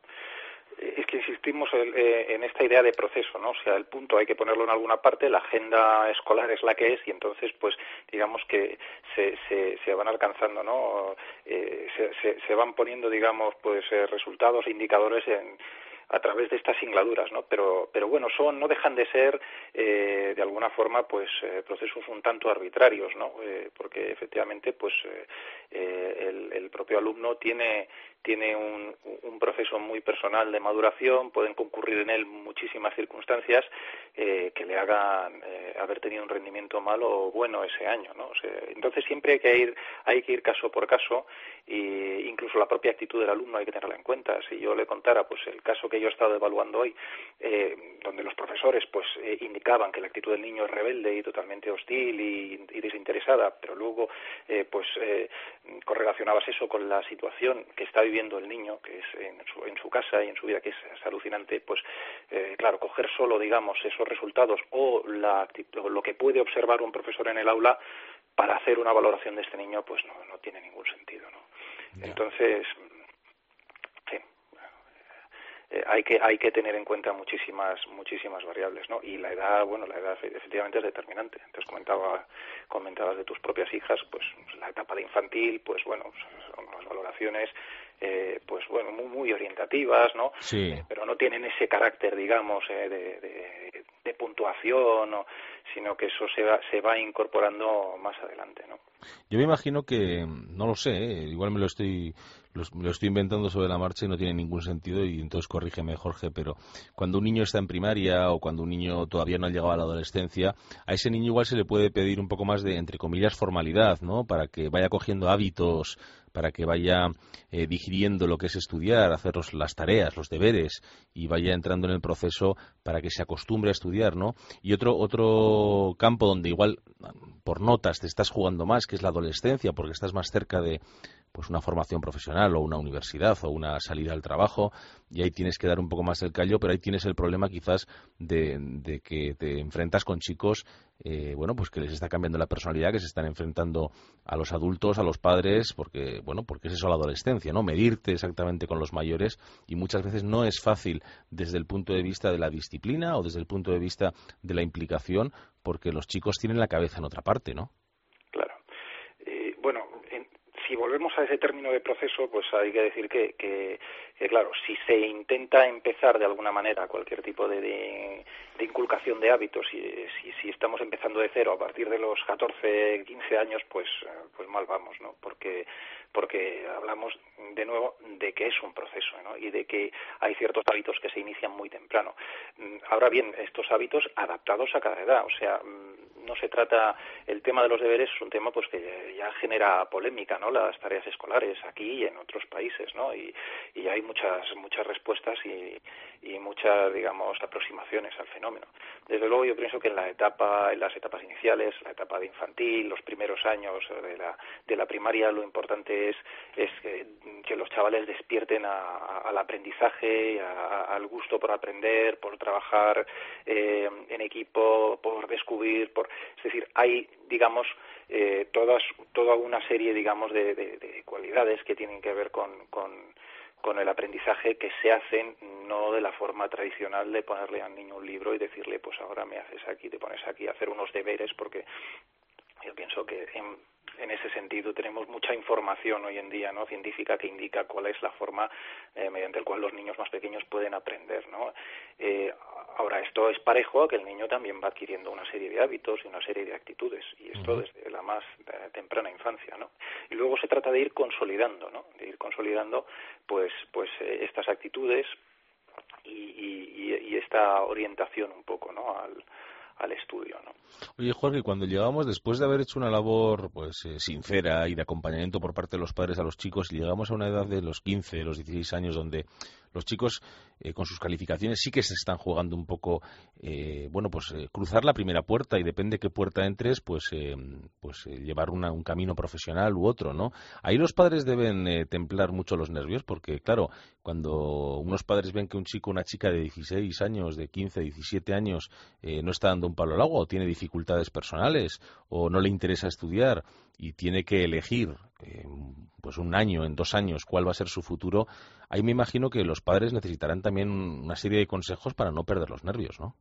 Es que insistimos en esta idea de proceso, ¿no? O sea, el punto hay que ponerlo en alguna parte, la agenda escolar es la que es y entonces, pues, digamos que se, se, se van alcanzando, ¿no? Eh, se, se, se van poniendo, digamos, pues, eh, resultados, indicadores en a través de estas singladuras, ¿no? Pero, pero bueno, son, no dejan de ser, eh, de alguna forma, pues, eh, procesos un tanto arbitrarios, ¿no? Eh, porque efectivamente, pues, eh, el, el propio alumno tiene tiene un, un proceso muy personal de maduración, pueden concurrir en él muchísimas circunstancias eh, que le hagan eh, haber tenido un rendimiento malo o bueno ese año, ¿no? O sea, entonces siempre hay que ir hay que ir caso por caso e incluso la propia actitud del alumno hay que tenerla en cuenta. Si yo le contara pues el caso que yo he estado evaluando hoy, eh, donde los profesores pues eh, indicaban que la actitud del niño es rebelde y totalmente hostil y, y desinteresada, pero luego eh, pues eh, correlacionabas eso con la situación que está viviendo viviendo el niño, que es en su, en su casa y en su vida, que es, es alucinante, pues eh, claro, coger solo, digamos, esos resultados o la, lo que puede observar un profesor en el aula para hacer una valoración de este niño, pues no, no tiene ningún sentido, ¿no? Yeah. Entonces, sí, eh, hay que hay que tener en cuenta muchísimas muchísimas variables, ¿no? Y la edad, bueno, la edad efectivamente es determinante. Entonces comentaba comentabas de tus propias hijas, pues la etapa de infantil, pues bueno, son unas valoraciones eh, pues bueno, muy, muy orientativas, ¿no? Sí. Eh, pero no tienen ese carácter, digamos, eh, de, de, de puntuación, ¿no? Sino que eso se va, se va incorporando más adelante, ¿no? Yo me imagino que, no lo sé, ¿eh? Igual me lo estoy lo, lo estoy inventando sobre la marcha y no tiene ningún sentido, y entonces corrígeme, Jorge, pero cuando un niño está en primaria o cuando un niño todavía no ha llegado a la adolescencia, a ese niño igual se le puede pedir un poco más de, entre comillas, formalidad, ¿no? Para que vaya cogiendo hábitos, para que vaya eh, digiriendo lo que es estudiar, hacer los, las tareas, los deberes, y vaya entrando en el proceso para que se acostumbre a estudiar, ¿no? Y otro otro campo donde igual por notas te estás jugando más, que es la adolescencia, porque estás más cerca de pues una formación profesional o una universidad o una salida al trabajo, y ahí tienes que dar un poco más el callo, pero ahí tienes el problema quizás de, de que te enfrentas con chicos eh, bueno, pues que les está cambiando la personalidad, que se están enfrentando a los adultos, a los padres, porque bueno, porque es eso la adolescencia, ¿no? Medirte exactamente con los mayores, y muchas veces no es fácil desde el punto de vista de la disciplina o desde el punto de vista de la implicación, porque los chicos tienen la cabeza en otra parte, ¿no? Claro. Eh, bueno, en, si volvemos a ese término de proceso, pues hay que decir que, que, que claro, si se intenta empezar de alguna manera cualquier tipo de, de, de inculcación de hábitos, y si, si estamos empezando de cero a partir de los catorce, quince años, pues, pues mal vamos, ¿no? Porque porque hablamos de nuevo de que es un proceso, ¿no? Y de que hay ciertos hábitos que se inician muy temprano. Ahora bien, estos hábitos adaptados a cada edad, o sea, no se trata, el tema de los deberes es un tema pues que ya genera polémica, ¿no? Las tareas escolares aquí y en otros países, ¿no? Y, y hay muchas muchas respuestas y, y muchas, digamos, aproximaciones al fenómeno. Desde luego yo pienso que en la etapa, en las etapas iniciales, la etapa de infantil, los primeros años de la de la primaria, lo importante es es que, que los chavales despierten a, a, al aprendizaje, a, al gusto por aprender, por trabajar eh, en equipo, por descubrir, por es decir, hay, digamos, eh, todas toda una serie, digamos, de, de, de cualidades que tienen que ver con, con con el aprendizaje que se hacen no de la forma tradicional de ponerle al niño un libro y decirle, pues ahora me haces aquí, te pones aquí a hacer unos deberes, porque yo pienso que en, en ese sentido tenemos mucha información hoy en día, ¿no? Científica, que indica cuál es la forma eh, mediante la cual los niños más pequeños pueden aprender, ¿no? Eh, ahora, esto es parejo a que el niño también va adquiriendo una serie de hábitos y una serie de actitudes, y esto desde la más eh, temprana infancia, ¿no? Y luego se trata de ir consolidando, ¿no? De ir consolidando, pues, pues eh, estas actitudes y, y, y esta orientación un poco, ¿no? Al al estudio, ¿no? Oye, Jorge, cuando llegamos, después de haber hecho una labor pues eh, sincera y de acompañamiento por parte de los padres a los chicos, y llegamos a una edad de los quince, los dieciséis años, donde los chicos eh, con sus calificaciones sí que se están jugando un poco, eh, bueno, pues eh, cruzar la primera puerta, y depende qué puerta entres, pues eh, pues eh, llevar una, un camino profesional u otro, ¿no? Ahí los padres deben eh, templar mucho los nervios, porque claro, cuando unos padres ven que un chico o una chica de dieciséis años, de quince, diecisiete años eh, no está dando un palo al agua, o tiene dificultades personales, o no le interesa estudiar y tiene que elegir eh, pues un año, en dos años, cuál va a ser su futuro, ahí me imagino que los padres necesitarán también una serie de consejos para no perder los nervios, ¿no?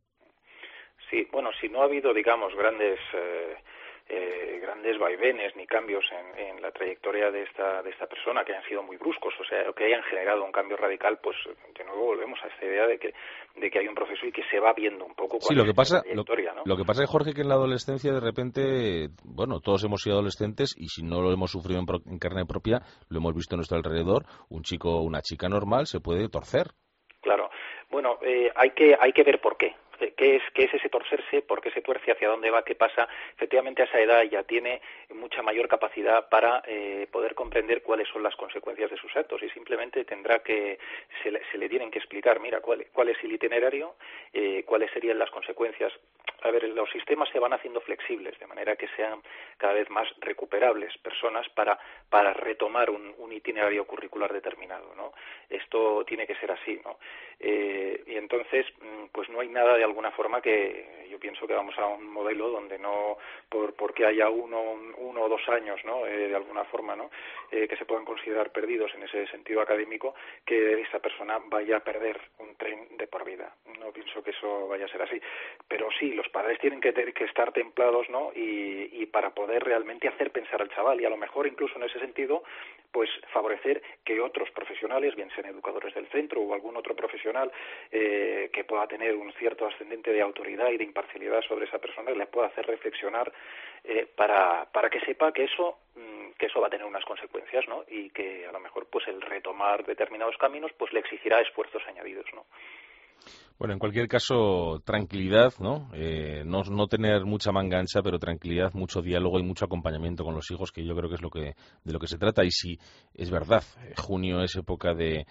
Sí, bueno, si no ha habido, digamos, grandes eh, eh, grandes vaivenes ni cambios en, en la trayectoria de esta de esta persona que hayan sido muy bruscos, o sea, que hayan generado un cambio radical, pues de nuevo volvemos a esta idea de que de que hay un proceso y que se va viendo un poco cuál sí, lo es que pasa, la trayectoria, lo, ¿no? Lo que pasa es, Jorge, que en la adolescencia de repente, bueno, todos hemos sido adolescentes, y si no lo hemos sufrido en, pro, en carne propia, lo hemos visto a nuestro alrededor, un chico o una chica normal se puede torcer. Claro. Bueno, eh, hay que hay que ver por qué. ¿Qué es, qué es ese torcerse? ¿Por qué se tuerce? ¿Hacia dónde va? ¿Qué pasa? Efectivamente, a esa edad ya tiene mucha mayor capacidad para eh, poder comprender cuáles son las consecuencias de sus actos, y simplemente tendrá que, se le, se le tienen que explicar, mira, cuál, cuál es el itinerario, eh, cuáles serían las consecuencias a ver, los sistemas se van haciendo flexibles, de manera que sean cada vez más recuperables personas para, para retomar un, un itinerario curricular determinado, ¿no? Esto tiene que ser así, ¿no? Eh, y entonces, pues no hay nada de alguna forma que yo pienso que vamos a un modelo donde no, por porque haya uno, uno o dos años, ¿no? Eh, de alguna forma, ¿no? Eh, que se puedan considerar perdidos en ese sentido académico, que esa persona vaya a perder un tren de por vida. No pienso que eso vaya a ser así. Pero sí, los padres tienen que, que estar templados, ¿no? Y, y para poder realmente hacer pensar al chaval, y a lo mejor incluso en ese sentido, pues favorecer que otros profesionales, bien sean educadores del centro o algún otro profesional eh, que pueda tener un cierto ascendente de autoridad y de imparcialidad sobre esa persona, le pueda hacer reflexionar eh, para, para que sepa que eso que eso va a tener unas consecuencias, ¿no? Y que a lo mejor pues el retomar determinados caminos pues le exigirá esfuerzos añadidos, ¿no? Bueno, en cualquier caso, tranquilidad, ¿no? Eh, no, no tener mucha manga ancha, pero tranquilidad, mucho diálogo y mucho acompañamiento con los hijos, que yo creo que es lo que de lo que se trata. Y si es verdad, junio es época de,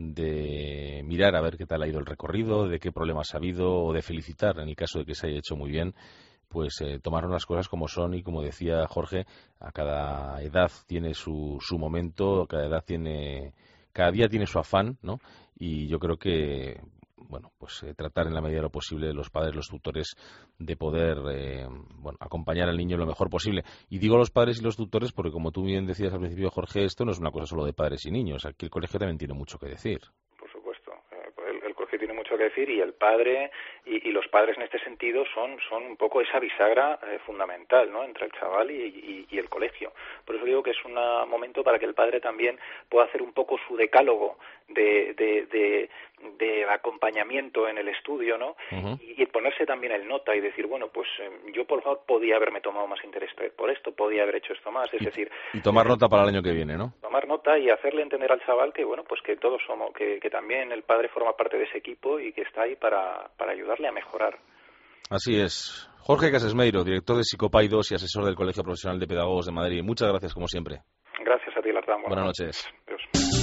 de mirar a ver qué tal ha ido el recorrido, de qué problemas ha habido, o de felicitar en el caso de que se haya hecho muy bien, pues eh, tomaron las cosas como son, y como decía Jorge, a cada edad tiene su, su momento, cada edad tiene, cada día tiene su afán, ¿no? Y yo creo que bueno, pues eh, tratar en la medida de lo posible los padres, los tutores, de poder eh, bueno, acompañar al niño lo mejor posible. Y digo los padres y los tutores porque, como tú bien decías al principio, Jorge, esto no es una cosa solo de padres y niños. Aquí el colegio también tiene mucho que decir. Por supuesto. El, el colegio tiene mucho que decir, y el padre y, y los padres en este sentido son son un poco esa bisagra eh, fundamental, ¿no? Entre el chaval y, y, y el colegio. Por eso digo que es un momento para que el padre también pueda hacer un poco su decálogo de, de, de, de acompañamiento en el estudio, ¿no? Uh-huh. y, y ponerse también el nota y decir, bueno, pues eh, yo por favor podía haberme tomado más interés por esto, podía haber hecho esto más, es y, decir... Y tomar nota para el año que viene, ¿no? Tomar nota y hacerle entender al chaval que, bueno, pues que todos somos, que, que también el padre forma parte de ese equipo y que está ahí para, para ayudarle a mejorar. Así es. Jorge Casesmeiro, director de Psicopaidos y asesor del Colegio Profesional de Pedagogos de Madrid. Muchas gracias, como siempre. Gracias a ti, Lartán. Buenas, Buenas noches. Adiós.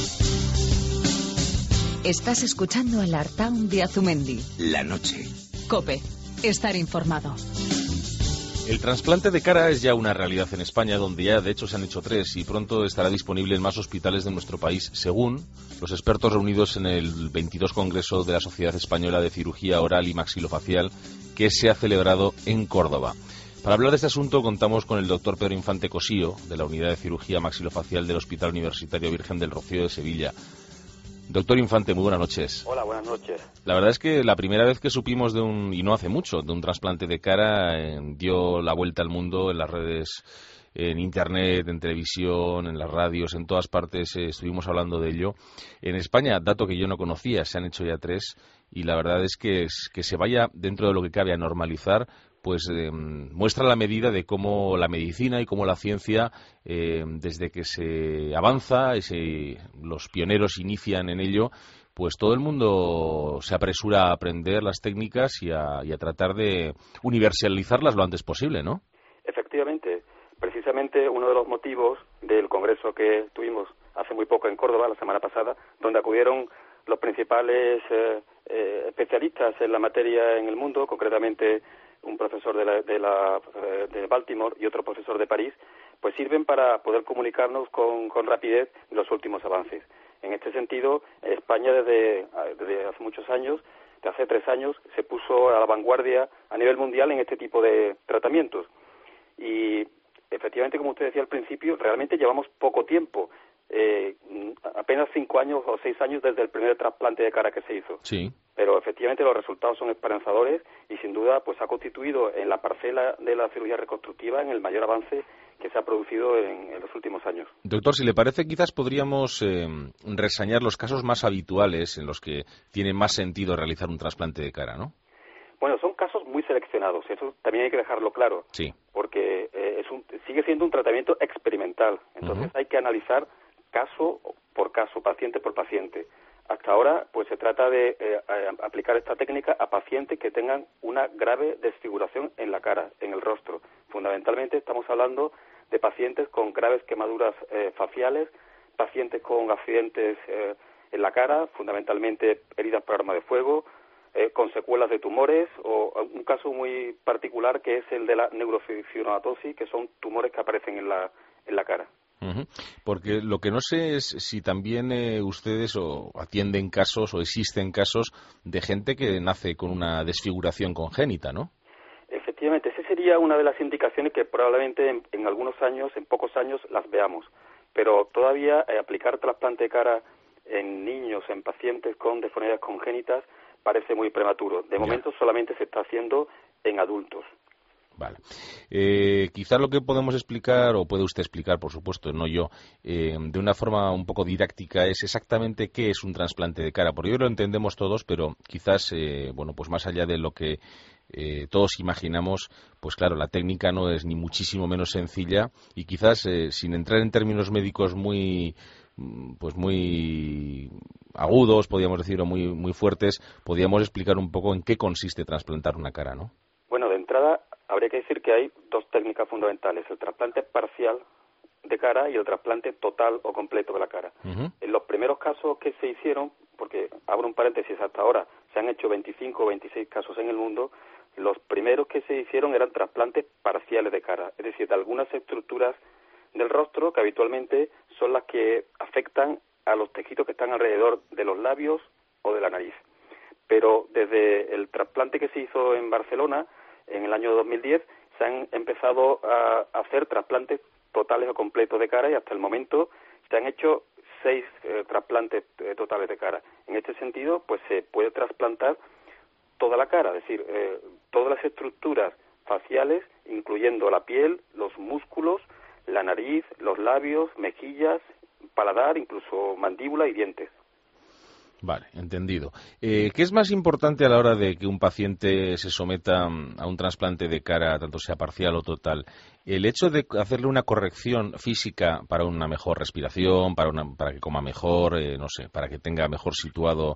Estás escuchando al Artaun de Azumendi. La noche. COPE. Estar informado. El trasplante de cara es ya una realidad en España, donde ya de hecho se han hecho tres, y pronto estará disponible en más hospitales de nuestro país, según los expertos reunidos en el veintidós Congreso de la Sociedad Española de Cirugía Oral y Maxilofacial, que se ha celebrado en Córdoba. Para hablar de este asunto contamos con el doctor Pedro Infante Cosío, de la Unidad de Cirugía Maxilofacial del Hospital Universitario Virgen del Rocío de Sevilla. Doctor Infante, muy buenas noches. Hola, buenas noches. La verdad es que la primera vez que supimos de un, y no hace mucho, de un trasplante de cara, eh, dio la vuelta al mundo en las redes, en Internet, en televisión, en las radios, en todas partes eh, estuvimos hablando de ello. En España, dato que yo no conocía, se han hecho ya tres, y la verdad es que, es, que se vaya, dentro de lo que cabe, a normalizar, pues eh, muestra la medida de cómo la medicina y cómo la ciencia, eh, desde que se avanza y se, los pioneros inician en ello, pues todo el mundo se apresura a aprender las técnicas y a, y a tratar de universalizarlas lo antes posible, ¿no? Efectivamente. Precisamente uno de los motivos del congreso que tuvimos hace muy poco en Córdoba, la semana pasada, donde acudieron los principales eh, eh, especialistas en la materia en el mundo, concretamente un profesor de, la, de, la, de Baltimore y otro profesor de París, pues sirven para poder comunicarnos con, con rapidez los últimos avances. En este sentido, España desde, desde hace muchos años, de hace tres años, se puso a la vanguardia a nivel mundial en este tipo de tratamientos. Y efectivamente, como usted decía al principio, realmente llevamos poco tiempo. Eh, apenas cinco años o seis años desde el primer trasplante de cara que se hizo. Sí. Pero efectivamente los resultados son esperanzadores y sin duda pues ha constituido en la parcela de la cirugía reconstructiva en el mayor avance que se ha producido en, en los últimos años. Doctor, si le parece, quizás podríamos eh, reseñar los casos más habituales en los que tiene más sentido realizar un trasplante de cara, ¿no? Bueno, son casos muy seleccionados, eso también hay que dejarlo claro. Sí. Porque eh, es un, sigue siendo un tratamiento experimental, entonces uh-huh. hay que analizar caso por caso, paciente por paciente. Hasta ahora, pues se trata de eh, aplicar esta técnica a pacientes que tengan una grave desfiguración en la cara, en el rostro. Fundamentalmente estamos hablando de pacientes con graves quemaduras eh, faciales, pacientes con accidentes eh, en la cara, fundamentalmente heridas por arma de fuego, eh, con secuelas de tumores, o un caso muy particular que es el de la neurofibromatosis, que son tumores que aparecen en la, en la cara. Uh-huh. Porque lo que no sé es si también eh, ustedes o atienden casos o existen casos de gente que nace con una desfiguración congénita, ¿no? Efectivamente, esa sería una de las indicaciones que probablemente en, en algunos años, en pocos años, las veamos. Pero todavía eh, aplicar trasplante de cara en niños, en pacientes con deformidades congénitas, parece muy prematuro. De momento ya. Solamente se está haciendo en adultos. Vale. Eh, quizás lo que podemos explicar, o puede usted explicar, por supuesto, no yo, eh, de una forma un poco didáctica, es exactamente qué es un trasplante de cara. Porque yo lo entendemos todos, pero quizás, eh, bueno, pues más allá de lo que eh, todos imaginamos, pues claro, la técnica no es ni muchísimo menos sencilla y quizás, eh, sin entrar en términos médicos muy pues muy agudos, podríamos decir, o muy, muy fuertes, podríamos explicar un poco en qué consiste trasplantar una cara, ¿no? Bueno, de entrada habría que decir que hay dos técnicas fundamentales, el trasplante parcial de cara y el trasplante total o completo de la cara. Uh-huh. En los primeros casos que se hicieron, porque abro un paréntesis, hasta ahora se han hecho veinticinco o veintiséis casos en el mundo, los primeros que se hicieron eran trasplantes parciales de cara, es decir, de algunas estructuras del rostro que habitualmente son las que afectan a los tejidos que están alrededor de los labios o de la nariz. Pero desde el trasplante que se hizo en Barcelona en el año dos mil diez se han empezado a hacer trasplantes totales o completos de cara y hasta el momento se han hecho seis eh, trasplantes eh, totales de cara. En este sentido, pues se puede trasplantar toda la cara, es decir, eh, todas las estructuras faciales, incluyendo la piel, los músculos, la nariz, los labios, mejillas, paladar, incluso mandíbula y dientes. Vale, entendido. Eh, ¿Qué es más importante a la hora de que un paciente se someta a un trasplante de cara, tanto sea parcial o total? ¿El hecho de hacerle una corrección física para una mejor respiración, para, una, para que coma mejor, eh, no sé, para que tenga mejor situado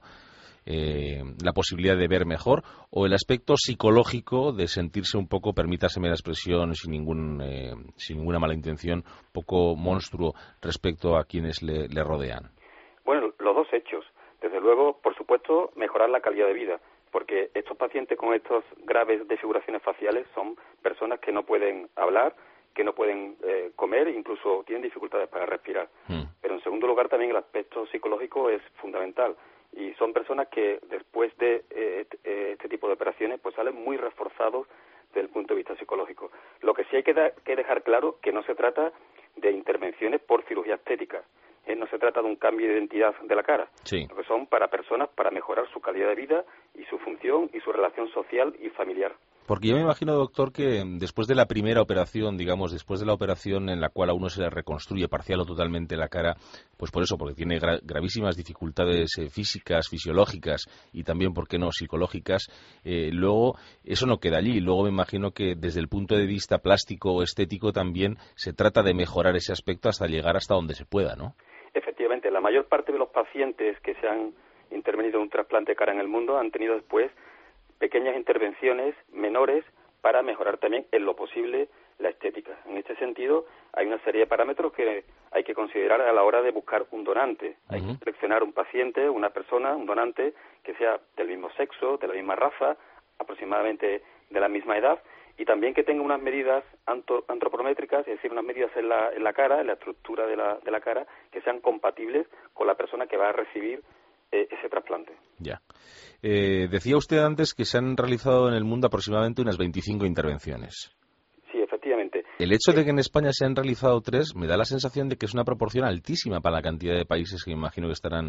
eh, la posibilidad de ver mejor, o el aspecto psicológico de sentirse un poco, permítaseme la expresión sin ningún eh, sin ninguna mala intención, un poco monstruo respecto a quienes le, le rodean? Bueno, los dos hechos. Desde luego, por supuesto, mejorar la calidad de vida, porque estos pacientes con estas graves desfiguraciones faciales son personas que no pueden hablar, que no pueden eh, comer, incluso tienen dificultades para respirar. Mm. Pero en segundo lugar también el aspecto psicológico es fundamental. Y son personas que después de eh, este tipo de operaciones pues salen muy reforzados desde el punto de vista psicológico. Lo que sí hay que, da- que dejar claro que no se trata de intervenciones por cirugía estética. Eh, no se trata de un cambio de identidad de la cara. Sí. Lo que son para personas para mejorar su calidad de vida y su función y su relación social y familiar. Porque yo me imagino, doctor, que después de la primera operación, digamos, después de la operación en la cual a uno se le reconstruye parcial o totalmente la cara, pues por eso, porque tiene gra- gravísimas dificultades eh, físicas, fisiológicas y también, ¿por qué no?, psicológicas, eh, luego eso no queda allí. Luego me imagino que desde el punto de vista plástico o estético también se trata de mejorar ese aspecto hasta llegar hasta donde se pueda, ¿no? Efectivamente, la mayor parte de los pacientes que se han intervenido en un trasplante de cara en el mundo han tenido después pequeñas intervenciones menores para mejorar también en lo posible la estética. En este sentido, hay una serie de parámetros que hay que considerar a la hora de buscar un donante. Uh-huh. Hay que seleccionar un paciente, una persona, un donante que sea del mismo sexo, de la misma raza, aproximadamente de la misma edad, y también que tenga unas medidas antropométricas, es decir, unas medidas en la, en la cara, en la estructura de la, de la cara, que sean compatibles con la persona que va a recibir eh, ese trasplante. Ya. Eh, decía usted antes que se han realizado en el mundo aproximadamente unas veinticinco intervenciones. Sí, efectivamente. El hecho de que en España se han realizado tres me da la sensación de que es una proporción altísima para la cantidad de países que me imagino que estarán,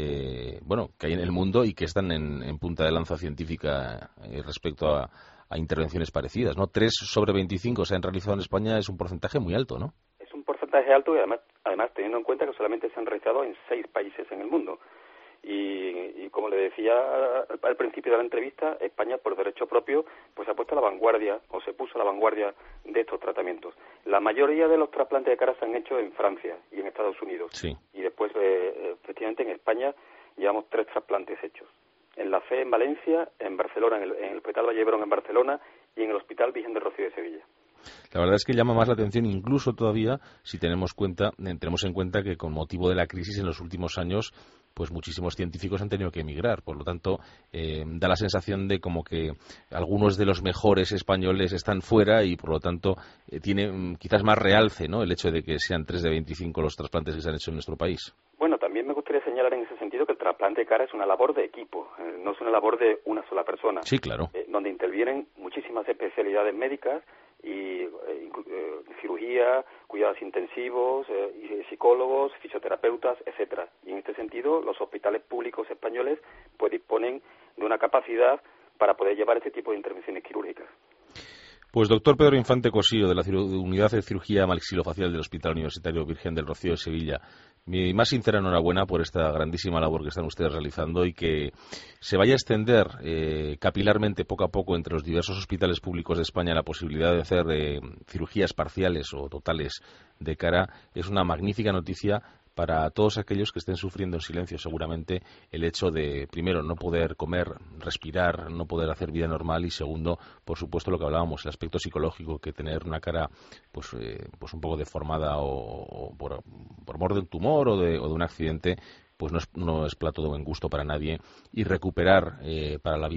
eh, bueno, que hay en el mundo y que están en, en punta de lanza científica eh, respecto a, a intervenciones parecidas, ¿no? Tres sobre veinticinco se han realizado en España es un porcentaje muy alto, ¿no? Es un porcentaje alto y además, además teniendo en cuenta que solamente se han realizado en seis países en el mundo. Y, y como le decía al principio de la entrevista, España por derecho propio pues ha puesto a la vanguardia o se puso a la vanguardia de estos tratamientos. La mayoría de los trasplantes de cara se han hecho en Francia y en Estados Unidos. Sí. Y después, eh, efectivamente, en España llevamos tres trasplantes hechos. En la C E en Valencia, en Barcelona, en el, en el Hospital Vallebrón en Barcelona y en el Hospital Virgen del Rocío de Sevilla. La verdad es que llama más la atención incluso todavía si tenemos cuenta tenemos en cuenta que con motivo de la crisis en los últimos años pues muchísimos científicos han tenido que emigrar. Por lo tanto, eh, da la sensación de como que algunos de los mejores españoles están fuera y, por lo tanto, eh, tiene mm, quizás más realce, ¿no?, el hecho de que sean tres de veinticinco los trasplantes que se han hecho en nuestro país. Bueno, también me gustaría señalar en ese sentido que el trasplante de cara es una labor de equipo, eh, no es una labor de una sola persona. Sí, claro. Eh, donde intervienen muchísimas especialidades médicas y eh, eh, cirugía, cuidados intensivos, eh, psicólogos, fisioterapeutas, etcétera. Y en este sentido, los hospitales públicos españoles pues disponen de una capacidad para poder llevar este tipo de intervenciones quirúrgicas. Pues doctor Pedro Infante Cossío, de la Unidad de Cirugía Maxilofacial del Hospital Universitario Virgen del Rocío de Sevilla, mi más sincera enhorabuena por esta grandísima labor que están ustedes realizando y que se vaya a extender eh, capilarmente poco a poco entre los diversos hospitales públicos de España la posibilidad de hacer eh, cirugías parciales o totales de cara. Es una magnífica noticia para todos aquellos que estén sufriendo en silencio seguramente el hecho de, primero, no poder comer, respirar, no poder hacer vida normal y, segundo, por supuesto, lo que hablábamos, el aspecto psicológico, que tener una cara pues eh, pues un poco deformada o, o por, por mor de un tumor o de, o de un accidente, pues no es, no es plato de buen gusto para nadie y recuperar eh, para la vida